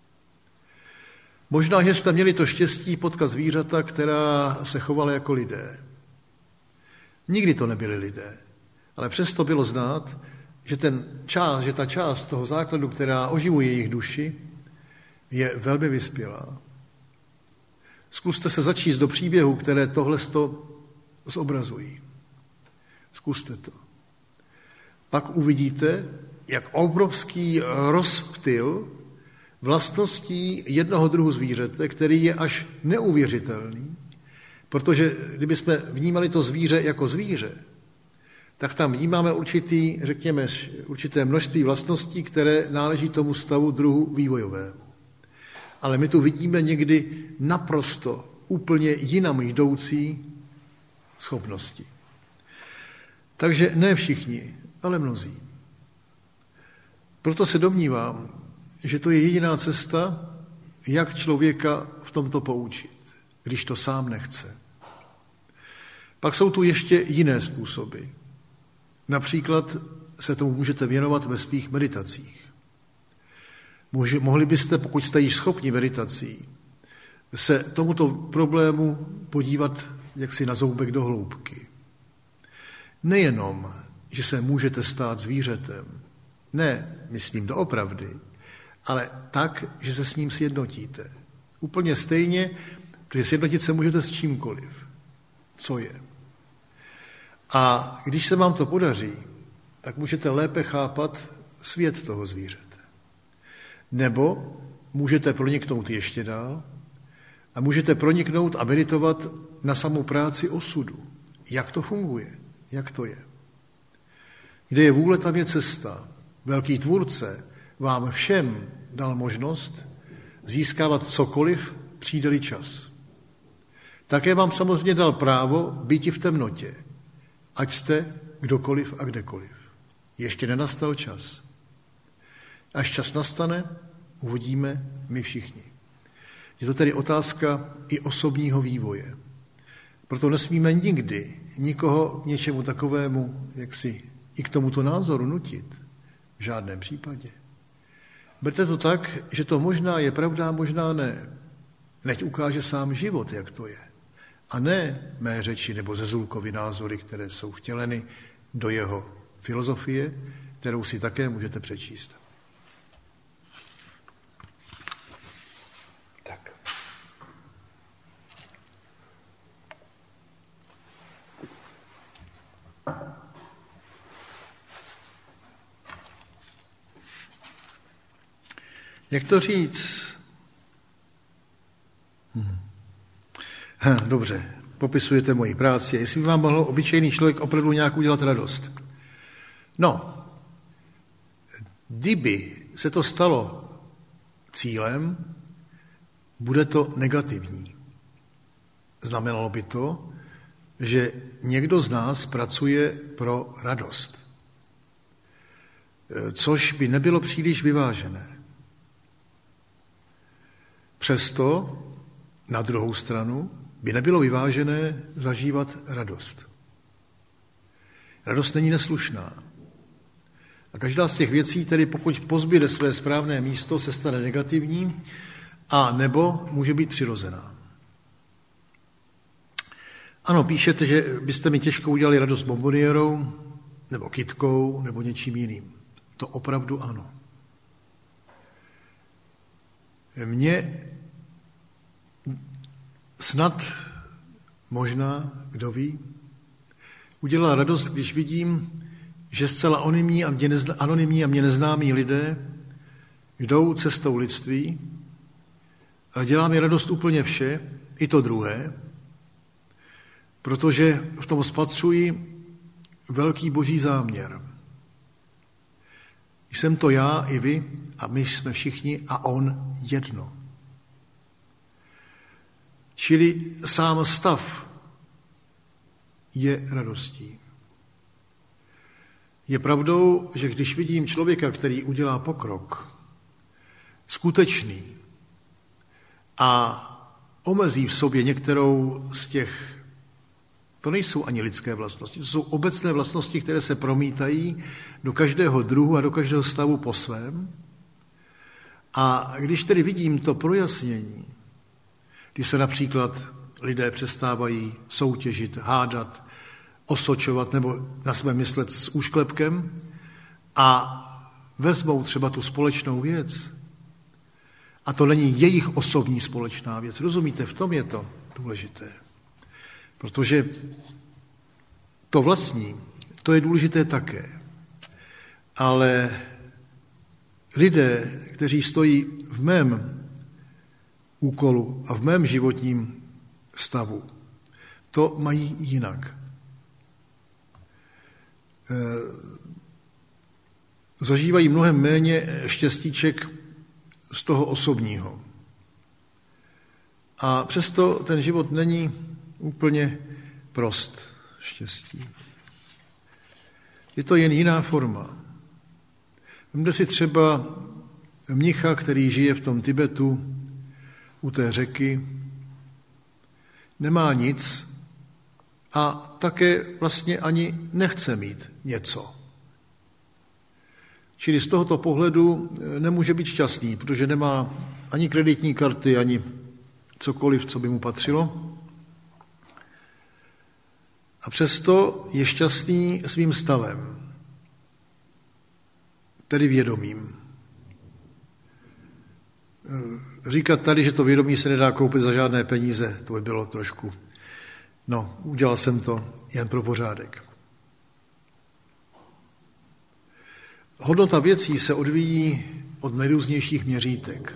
Možná, že jste měli to štěstí potkat zvířata, která se chovala jako lidé. Nikdy to nebyli lidé, ale přesto bylo znát, že, ten část, že ta část toho základu, která oživuje jejich duši, je velmi vyspělá. Zkuste se začíst do příběhů, které tohle zobrazují. Zkuste to. Pak uvidíte, jak obrovský rozptyl vlastností jednoho druhu zvířete, který je až neuvěřitelný, protože kdybychom vnímali to zvíře jako zvíře, tak tam vnímáme určitý, řekněme, určité množství vlastností, které náleží tomu stavu druhu vývojovému. Ale my tu vidíme někdy naprosto úplně jinam jdoucí schopnosti. Takže ne všichni, ale mnozí. Proto se domnívám, že to je jediná cesta, jak člověka v tomto poučit, když to sám nechce. Pak jsou tu ještě jiné způsoby. Například se tomu můžete věnovat ve svých meditacích. Mohli byste, pokud jste již schopni meditací, se tomuto problému podívat jaksi na zoubek do hloubky. Nejenom, že se můžete stát zvířetem, ne, myslím doopravdy, ale tak, že se s ním sjednotíte. Úplně stejně, protože sjednotit se můžete s čímkoliv. Co je? A když se vám to podaří, tak můžete lépe chápat svět toho zvířete. Nebo můžete proniknout ještě dál a můžete proniknout a meditovat na samou práci osudu. Jak to funguje? Jak to je? Kde je vůle, tam je cesta. Velký tvůrce vám všem dal možnost získávat cokoliv, přijde-li čas. Také vám samozřejmě dal právo býti v temnotě, ať jste kdokoliv a kdekoliv. Ještě nenastal čas. Až čas nastane, uvidíme my všichni. Je to tedy otázka i osobního vývoje. Proto nesmíme nikdy nikoho k něčemu takovému, jak si i k tomuto názoru nutit. V žádném případě. Berte to tak, že to možná je pravda, možná ne. Nechť ukáže sám život, jak to je. A ne mé řeči nebo Zezulkovy názory, které jsou vtěleny do jeho filozofie, kterou si také můžete přečíst. Tak. Jak to říct? Hmm. Ha, dobře, popisujete moji práci. Jestli by vám mohl obyčejný člověk opravdu nějak udělat radost. No, kdyby se to stalo cílem, bude to negativní. Znamenalo by to, že někdo z nás pracuje pro radost, což by nebylo příliš vyvážené. Přesto na druhou stranu by nebylo vyvážené zažívat radost. Radost není neslušná. A každá z těch věcí, tedy pokud pozbyde své správné místo, se stane negativní a nebo může být přirozená. Ano, píšete, že byste mi těžko udělali radost bombonierou, nebo kytkou, nebo něčím jiným. To opravdu ano. Mně snad, možná, kdo ví, udělá radost, když vidím, že zcela anonymní a mě, nezna, anonymní a mě neznámí lidé jdou cestou lidství, ale dělá mi radost úplně vše, i to druhé, protože v tom spatřuji velký boží záměr. Jsem to já i vy a my jsme všichni a on jedno. Čili sám stav je radostí. Je pravdou, že když vidím člověka, který udělá pokrok, skutečný, a omezí v sobě některou z těch, to nejsou ani lidské vlastnosti, to jsou obecné vlastnosti, které se promítají do každého druhu a do každého stavu po svém. A když tedy vidím to projasnění, když se například lidé přestávají soutěžit, hádat, osočovat nebo na sebe myslet s úšklepkem a vezmou třeba tu společnou věc, a to není jejich osobní společná věc. Rozumíte, v tom je to důležité. Protože to vlastní, to je důležité také. Ale lidé, kteří stojí v mém úkolu a v mém životním stavu, to mají jinak. Zažívají mnohem méně štěstíček z toho osobního. A přesto ten život není úplně prost štěstí. Je to jen jiná forma. Vemte si třeba mnicha, který žije v tom Tibetu u té řeky, nemá nic a také vlastně ani nechce mít něco. Čili z tohoto pohledu nemůže být šťastný, protože nemá ani kreditní karty, ani cokoliv, co by mu patřilo. A přesto je šťastný svým stavem, tedy vědomím. Říkat tady, že to vědomí se nedá koupit za žádné peníze, to by bylo trošku. No, udělal jsem to jen pro pořádek. Hodnota věcí se odvíjí od nejrůznějších měřítek.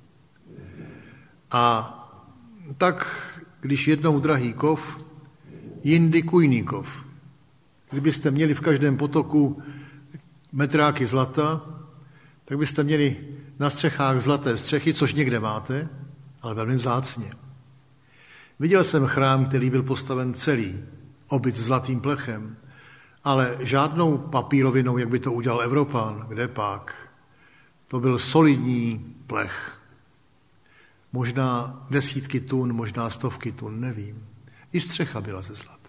A tak, když jednou drahý kov, jindy kujný kov. Kdybyste měli v každém potoku metráky zlata, tak byste měli na střechách zlaté střechy, což někde máte, ale velmi vzácně. Viděl jsem chrám, který byl postaven celý, obyt zlatým plechem, ale žádnou papírovinou, jak by to udělal Evropan, kde pak. To byl solidní plech. Možná desítky tun, možná stovky tun, nevím. I střecha byla ze zlata.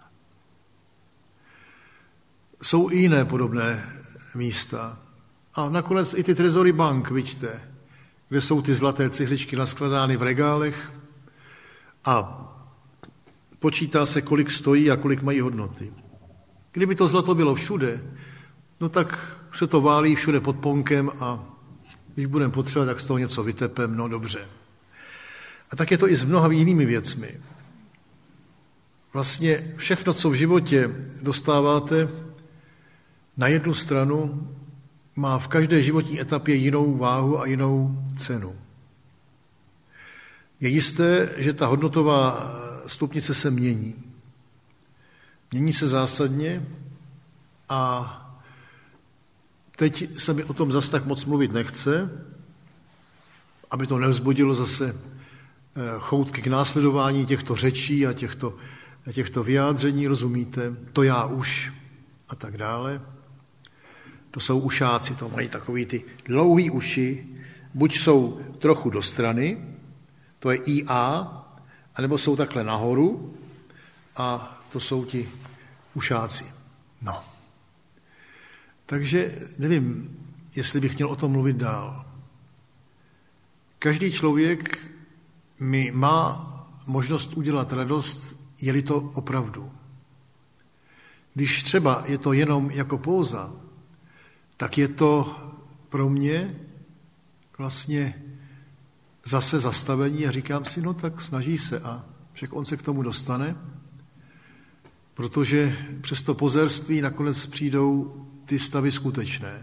Jsou i jiné podobné místa. A nakonec i ty trezory bank, vidíte, kde jsou ty zlaté cihličky naskladány v regálech a počítá se, kolik stojí a kolik mají hodnoty. Kdyby to zlato bylo všude, no tak se to válí všude pod ponkem a když budeme potřebovat, tak z toho něco vytepem, no dobře. A tak je to i s mnoha jinými věcmi. Vlastně všechno, co v životě dostáváte, na jednu stranu má v každé životní etapě jinou váhu a jinou cenu. Je jisté, že ta hodnotová stupnice se mění. Mění se zásadně a teď se mi o tom zas tak moc mluvit nechce, aby to nevzbudilo zase choutky k následování těchto řečí a těchto, těchto vyjádření, rozumíte, to já už a tak dále. To jsou ušáci, to mají takový ty dlouhý uši, buď jsou trochu do strany, to je í á, anebo jsou takhle nahoru a to jsou ti ušáci. No. Takže nevím, jestli bych měl o tom mluvit dál. Každý člověk mi má možnost udělat radost, je-li to opravdu. Když třeba je to jenom jako póza, tak je to pro mě vlastně zase zastavení a říkám si, no tak snaží se a však on se k tomu dostane, protože přes to pozerství nakonec přijdou ty stavy skutečné.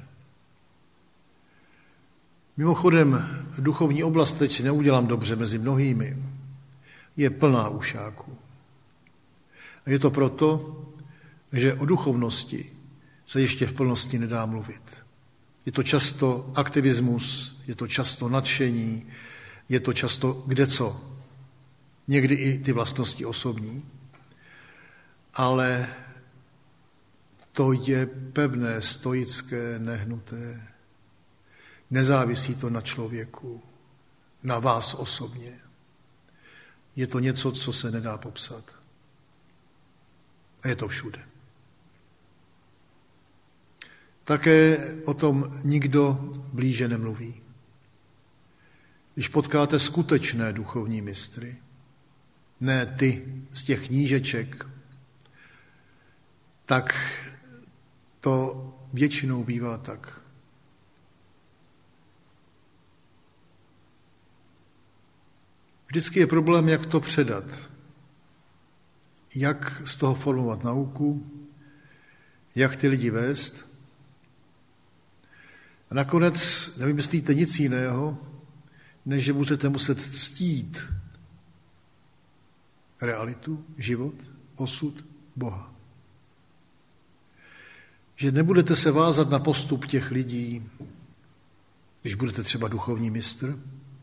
Mimochodem, duchovní oblast, teď si neudělám dobře mezi mnohými, je plná ušáků. A je to proto, že o duchovnosti se ještě v plnosti nedá mluvit. Je to často aktivismus, je to často nadšení, je to často kdeco. Někdy i ty vlastnosti osobní. Ale to je pevné, stoické, nehnuté. Nezávisí to na člověku, na vás osobně. Je to něco, co se nedá popsat. A je to všude. Také o tom nikdo blíže nemluví. Když potkáte skutečné duchovní mistry, ne ty z těch knížeček, tak to většinou bývá tak. Vždycky je problém, jak to předat. Jak z toho formovat nauku, jak ty lidi vést. A nakonec nevymyslíte nic jiného, než že budete muset ctít realitu, život, osud Boha. Že nebudete se vázat na postup těch lidí, když budete třeba duchovní mistr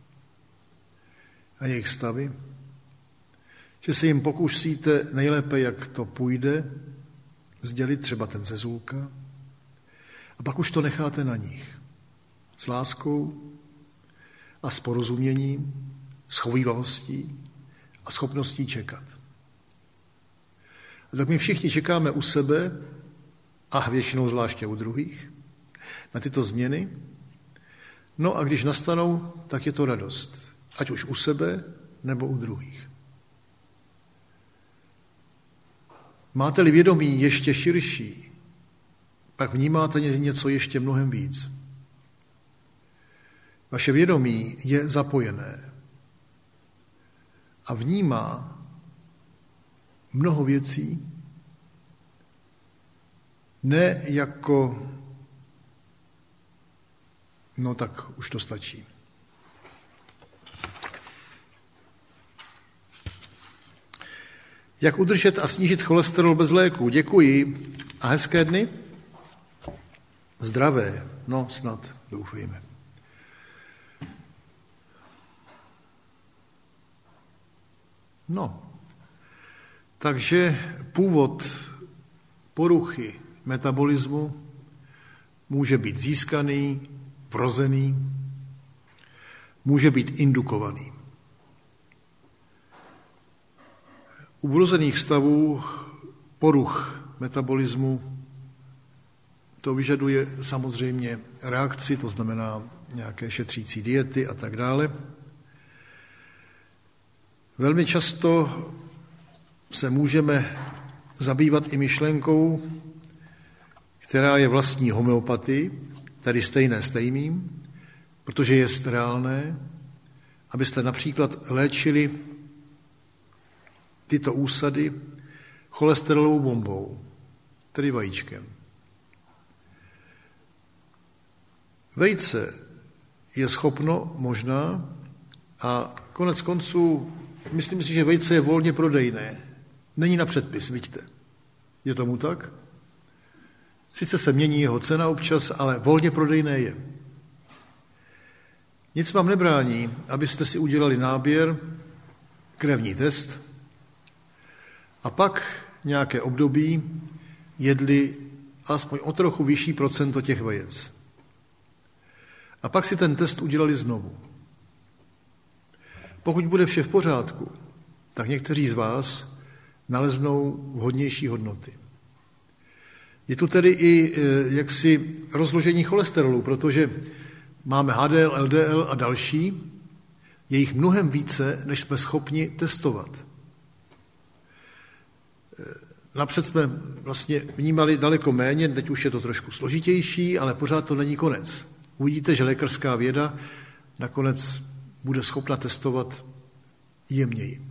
a jejich stavy, že se jim pokusíte nejlépe, jak to půjde, sdělit třeba ten Zezulka, a pak už to necháte na nich. S láskou a s porozuměním, s chovívavostí a schopností čekat. A tak my všichni čekáme u sebe, a většinou zvláště u druhých, na tyto změny. No a když nastanou, tak je to radost. Ať už u sebe, nebo u druhých. Máte-li vědomí ještě širší, pak vnímáte něco ještě mnohem víc. Vaše vědomí je zapojené a vnímá mnoho věcí, ne jako, no tak už to stačí. Jak udržet a snížit cholesterol bez léků? Děkuji a hezké dny. Zdravé, no snad, doufejme. No, takže původ poruchy metabolismu může být získaný, vrozený, může být indukovaný. U vrozených stavů poruch metabolismu to vyžaduje samozřejmě reakci, to znamená nějaké šetřící diety a tak dále. Velmi často se můžeme zabývat i myšlenkou, která je vlastní homeopatii, tedy stejné stejným, protože je reálné, abyste například léčili tyto úsady cholesterolovou bombou, tedy vajíčkem. Vejce je schopno možná a konec konců myslím si, že vejce je volně prodejné. Není na předpis, vidíte. Je tomu tak? Sice se mění jeho cena občas, ale volně prodejné je. Nic vám nebrání, abyste si udělali náběr, krevní test a pak nějaké období jedli aspoň o trochu vyšší procento těch vajec. A pak si ten test udělali znovu. Pokud bude vše v pořádku, tak někteří z vás naleznou vhodnější hodnoty. Je tu tedy i jaksi rozložení cholesterolu, protože máme H D L, L D L a další, je jich mnohem více, než jsme schopni testovat. Napřed jsme vlastně vnímali daleko méně, teď už je to trošku složitější, ale pořád to není konec. Uvidíte, že lékařská věda nakonec bude schopna testovat jemněji.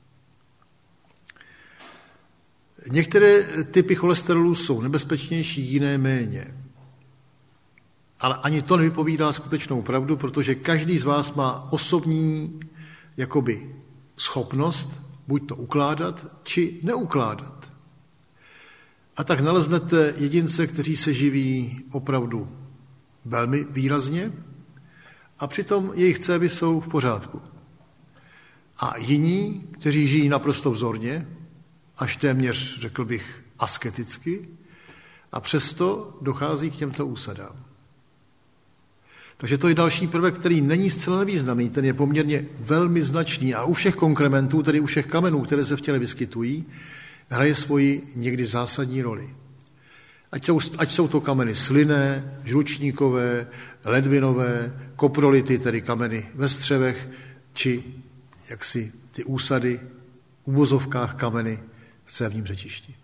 Některé typy cholesterolu jsou nebezpečnější, jiné méně. Ale ani to nevypovídá skutečnou pravdu, protože každý z vás má osobní jakoby schopnost buď to ukládat, či neukládat. A tak naleznete jedince, kteří se živí opravdu velmi výrazně a přitom jejich cévy jsou v pořádku. A jiní, kteří žijí naprosto vzorně, až téměř, řekl bych, asketicky, A přesto dochází k těmto úsadám. Takže to je další prvek, který není zcela nevýznamný, ten je poměrně velmi značný a u všech konkrementů, tedy u všech kamenů, které se v těle vyskytují, hraje svoji někdy zásadní roli. Ať jsou, ať jsou to kameny slinné, žlučníkové, ledvinové, koprolity, tedy kameny ve střevech, či jaksi ty úsady, v uvozovkách kameny v cévním řečišti.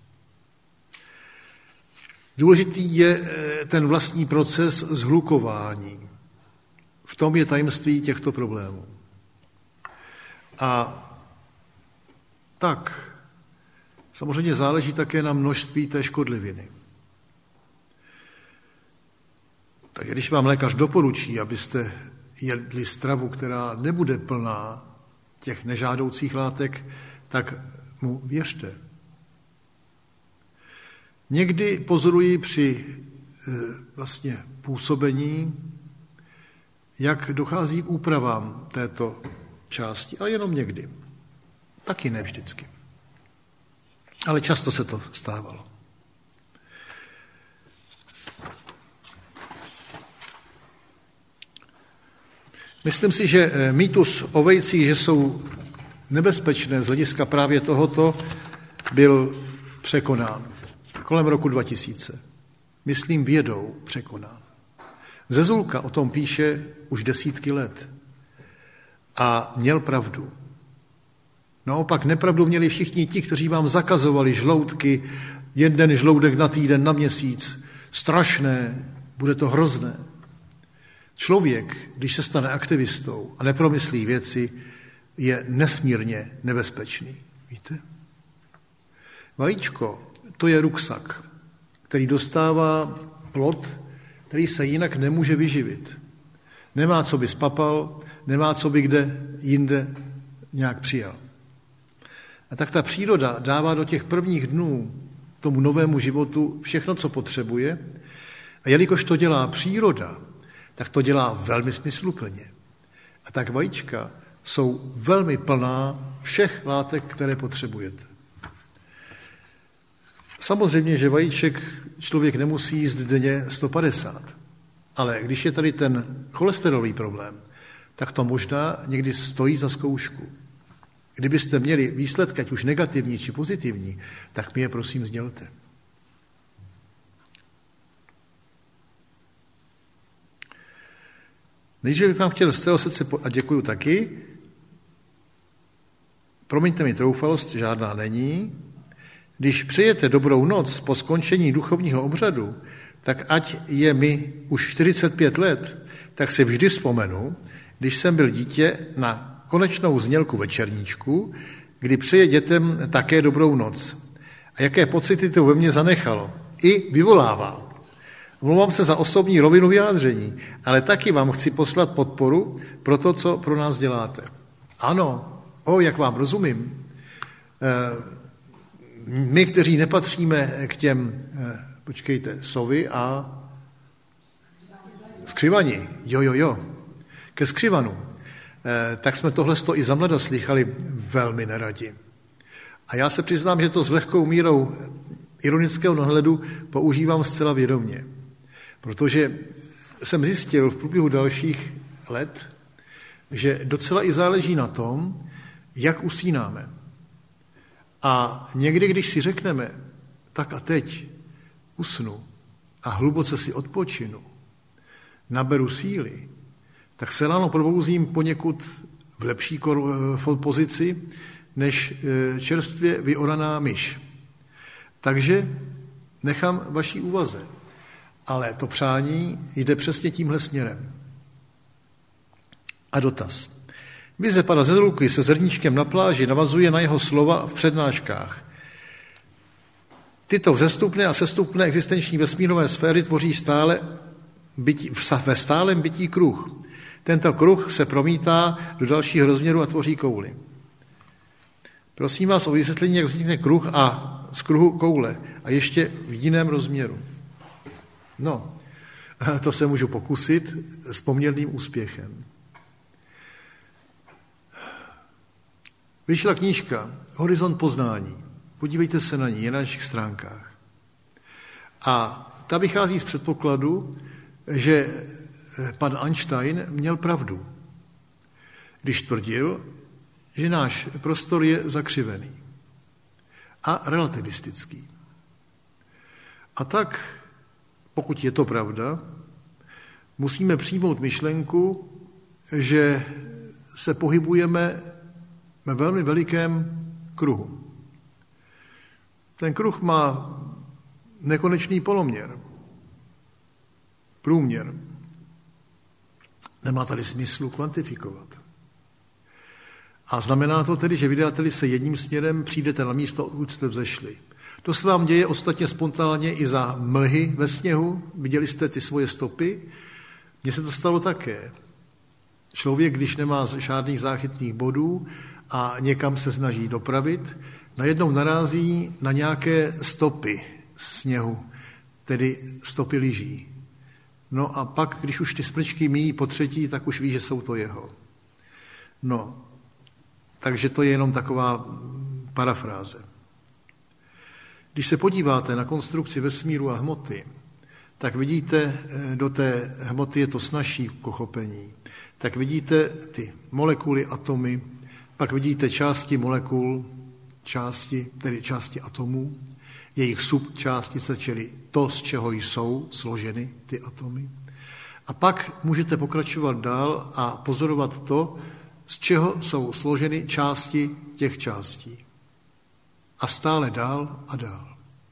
Důležitý je ten vlastní proces zhlukování. V tom je tajemství těchto problémů. A tak samozřejmě záleží také na množství té škodliviny. Tak když vám lékař doporučí, abyste jedli stravu, která nebude plná těch nežádoucích látek, tak mu věřte. Někdy pozoruji při e, vlastně působení, jak dochází k úpravám této části, a jenom někdy. Taky ne vždycky. Ale často se to stávalo. Myslím si, že mýtus o vejcích, že jsou nebezpečné z hlediska právě tohoto, byl překonán kolem roku dva tisíce. Myslím vědou překonán. Zezulka o tom píše už desítky let a měl pravdu. Naopak nepravdu měli všichni ti, kteří vám zakazovali žloutky, jeden žloudek na týden, na měsíc. Strašné, bude to hrozné. Člověk, když se stane aktivistou a nepromyslí věci, je nesmírně nebezpečný. Víte? Vajíčko, to je ruksak, který dostává plod, který se jinak nemůže vyživit. Nemá, co by spapal, nemá, co by kde jinde nějak přijal. A tak ta příroda dává do těch prvních dnů tomu novému životu všechno, co potřebuje. A jelikož to dělá příroda, tak to dělá velmi smysluplně. A tak vajíčka jsou velmi plná všech látek, které potřebujete. Samozřejmě, že vajíček člověk nemusí jíst denně sto padesát, ale když je tady ten cholesterolový problém, tak to možná někdy stojí za zkoušku. Kdybyste měli výsledky, ať už negativní či pozitivní, tak mi je prosím sdělte. Nejdříve bych vám chtěl z celého srdce, a děkuju taky, promiňte mi troufalost, žádná není, když přejete dobrou noc po skončení duchovního obřadu, tak ať je mi už čtyřicet pět let, tak si vždy vzpomenu, když jsem byl dítě, na konečnou znělku večerníčku, kdy přeje dětem také dobrou noc. A jaké pocity to ve mně zanechalo. I vyvolává. Mluvám se za osobní rovinu vyjádření, ale taky vám chci poslat podporu pro to, co pro nás děláte. Ano, o, jak vám rozumím. My, kteří nepatříme k těm, počkejte, sovy a skřivani, jo, jo, jo, ke skřivanu, tak jsme tohle i za mlada slychali velmi neradi. A já se přiznám, že to s lehkou mírou ironického nahledu používám zcela vědomě. Protože jsem zjistil v průběhu dalších let, že docela i záleží na tom, jak usínáme. A někdy, když si řekneme, tak a teď usnu a hluboce si odpočinu, naberu síly, tak se ráno probouzím poněkud v lepší pozici než čerstvě vyoraná myš. Takže nechám vaší úvaze. Ale to přání jde přesně tímhle směrem. A dotaz. Vize pana Zezulky se zrníčkem na pláži navazuje na jeho slova v přednáškách. Tyto vzestupné a sestupné existenční vesmírové sféry tvoří stále bytí, ve stálem bytí kruh. Tento kruh se promítá do dalšího rozměru a tvoří kouli. Prosím vás o vysvětlení, jak vznikne kruh a z kruhu koule a ještě v jiném rozměru. No, to se můžu pokusit s poměrným úspěchem. Vyšla knížka Horizont poznání. Podívejte se na ní, je na našich stránkách. A ta vychází z předpokladu, že pan Einstein měl pravdu, když tvrdil, že náš prostor je zakřivený a relativistický. A tak, pokud je to pravda, musíme přijmout myšlenku, že se pohybujeme ve velmi velikém kruhu. Ten kruh má nekonečný poloměr, průměr. Nemá tady smyslu kvantifikovat. A znamená to tedy, že vydáte-li se jedním směrem, přijdete na místo, odkud jste vzešli. To se vám děje ostatně spontánně i za mlhy ve sněhu. Viděli jste ty svoje stopy? Mně se to stalo také. Člověk, když nemá žádných záchytných bodů a někam se snaží dopravit, najednou narazí na nějaké stopy sněhu, tedy stopy lyží. No a pak, když už ty smyčky míjí po třetí, tak už ví, že jsou to jeho. No, takže to je jenom taková parafráze. Když se podíváte na konstrukci vesmíru a hmoty, tak vidíte, do té hmoty je to snazší k pochopení, tak vidíte ty molekuly, atomy, pak vidíte části molekul, části, tedy části atomů, jejich subčástice, čili to, z čeho jsou složeny ty atomy. A pak můžete pokračovat dál a pozorovat to, z čeho jsou složeny části těch částí. A stále dál a dál.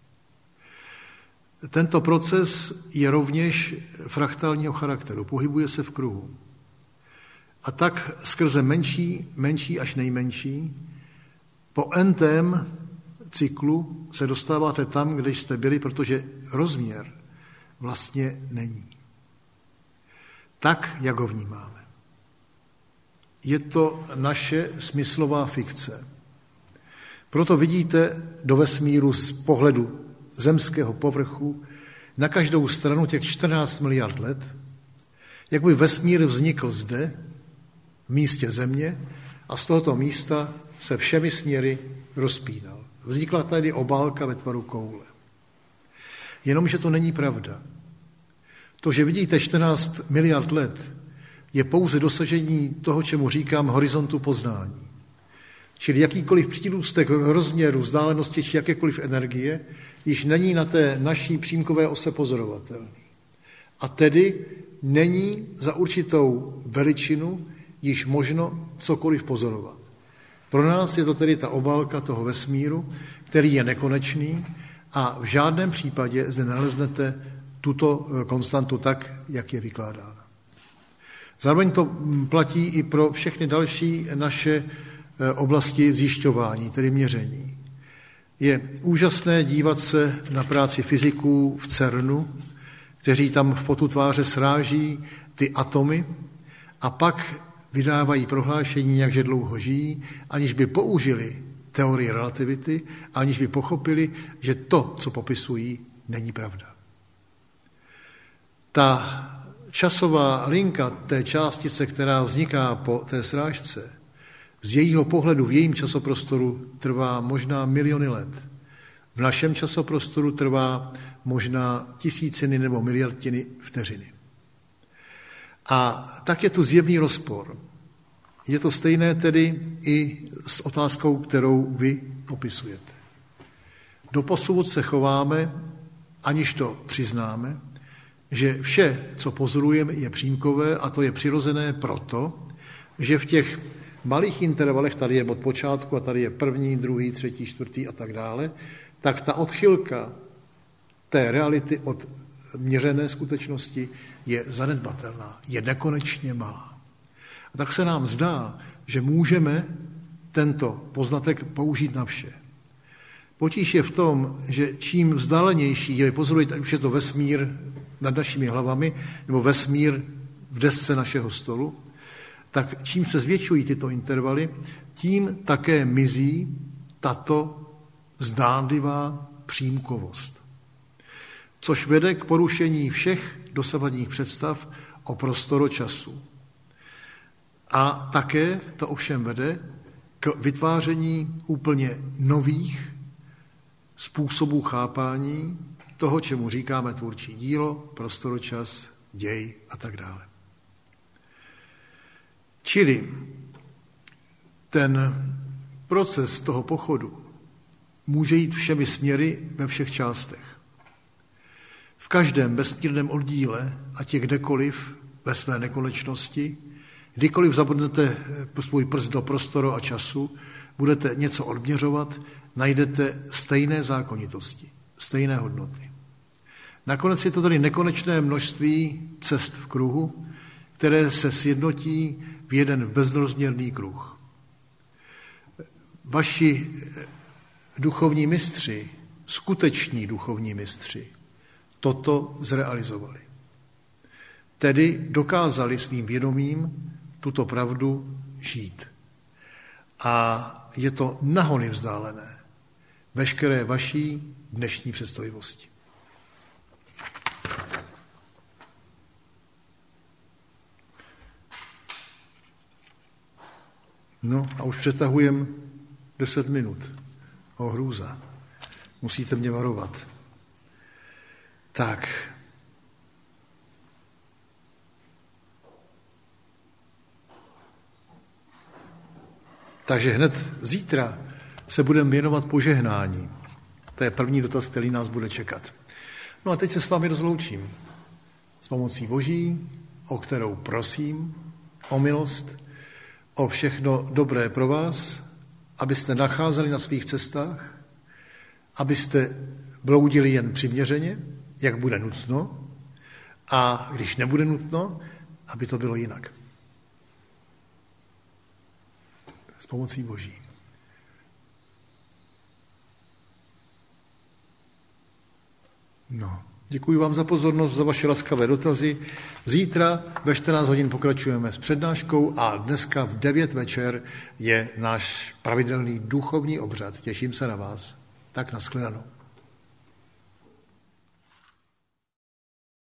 Tento proces je rovněž fraktálního charakteru, pohybuje se v kruhu. A tak skrze menší, menší až nejmenší, po n-tém cyklu se dostáváte tam, kde jste byli, protože rozměr vlastně není. Tak, jak ho vnímáme. Je to naše smyslová fikce. Proto vidíte do vesmíru z pohledu zemského povrchu na každou stranu těch čtrnáct miliard let, jak by vesmír vznikl zde, v místě Země, a z tohoto místa se všemi směry rozpínal. Vznikla tady obálka ve tvaru koule. Jenomže to není pravda. To, že vidíte čtrnáct miliard let, je pouze dosažení toho, čemu říkám horizontu poznání. Čili jakýkoliv přírůstek rozměru, vzdálenosti či jakékoliv energie již není na té naší přímkové ose pozorovatelný. A tedy není za určitou veličinu již možno cokoliv pozorovat. Pro nás je to tedy ta obálka toho vesmíru, který je nekonečný a v žádném případě zde naleznete tuto konstantu tak, jak je vykládána. Zároveň to platí i pro všechny další naše oblasti zjišťování, tedy měření. Je úžasné dívat se na práci fyziků v CERNu, kteří tam v potu tváře sráží ty atomy a pak vydávají prohlášení, jakže dlouho žijí, aniž by použili teorii relativity, aniž by pochopili, že to, co popisují, není pravda. Ta časová linka té částice, která vzniká po té srážce, z jejího pohledu v jejím časoprostoru trvá možná miliony let. V našem časoprostoru trvá možná tisíciny nebo miliardiny vteřiny. A tak je tu zjevný rozpor. Je to stejné tedy i s otázkou, kterou vy popisujete. Doposud se chováme, aniž to přiznáme, že vše, co pozorujeme, je přímkové a to je přirozené proto, že v těch malých intervalech, tady je od počátku a tady je první, druhý, třetí, čtvrtý a tak dále, tak ta odchylka té reality od měřené skutečnosti je zanedbatelná, je nekonečně malá. A tak se nám zdá, že můžeme tento poznatek použít na vše. Potíž je v tom, že čím vzdálenější je, pozorujete, ať už je to vesmír nad našimi hlavami, nebo vesmír v desce našeho stolu, tak čím se zvětšují tyto intervaly, tím také mizí tato zdánlivá přímkovost. Což vede k porušení všech dosavadních představ o prostoročasu. A také to ovšem vede k vytváření úplně nových způsobů chápání toho, čemu říkáme tvůrčí dílo, prostoročas, děj a tak dále. Čili ten proces toho pochodu může jít všemi směry ve všech částech. V každém vesmírném oddíle, ať je kdekoliv ve své nekonečnosti, kdykoliv zabudnete svůj prst do prostoru a času, budete něco odměřovat, najdete stejné zákonitosti, stejné hodnoty. Nakonec je to tedy nekonečné množství cest v kruhu, které se sjednotí v jeden bezrozměrný kruh. Vaši duchovní mistři, skuteční duchovní mistři, toto zrealizovali. Tedy dokázali svým vědomím tuto pravdu žít. A je to nahony vzdálené veškeré vaší dnešní představivosti. No a už přetahujeme deset minut. O hrůza. Musíte mě varovat. Tak. Takže hned zítra se budeme věnovat požehnání. To je první dotaz, který nás bude čekat. No a teď se s vámi rozloučím. S pomocí Boží, o kterou prosím, o milost, o všechno dobré pro vás, abyste nacházeli na svých cestách, abyste bloudili jen přiměřeně, jak bude nutno, a když nebude nutno, aby to bylo jinak. S pomocí Boží. No, děkuji vám za pozornost, za vaše laskavé dotazy. Zítra ve čtrnáct hodin pokračujeme s přednáškou a dneska v devět večer je náš pravidelný duchovní obřad. Těším se na vás. Tak nashledanou.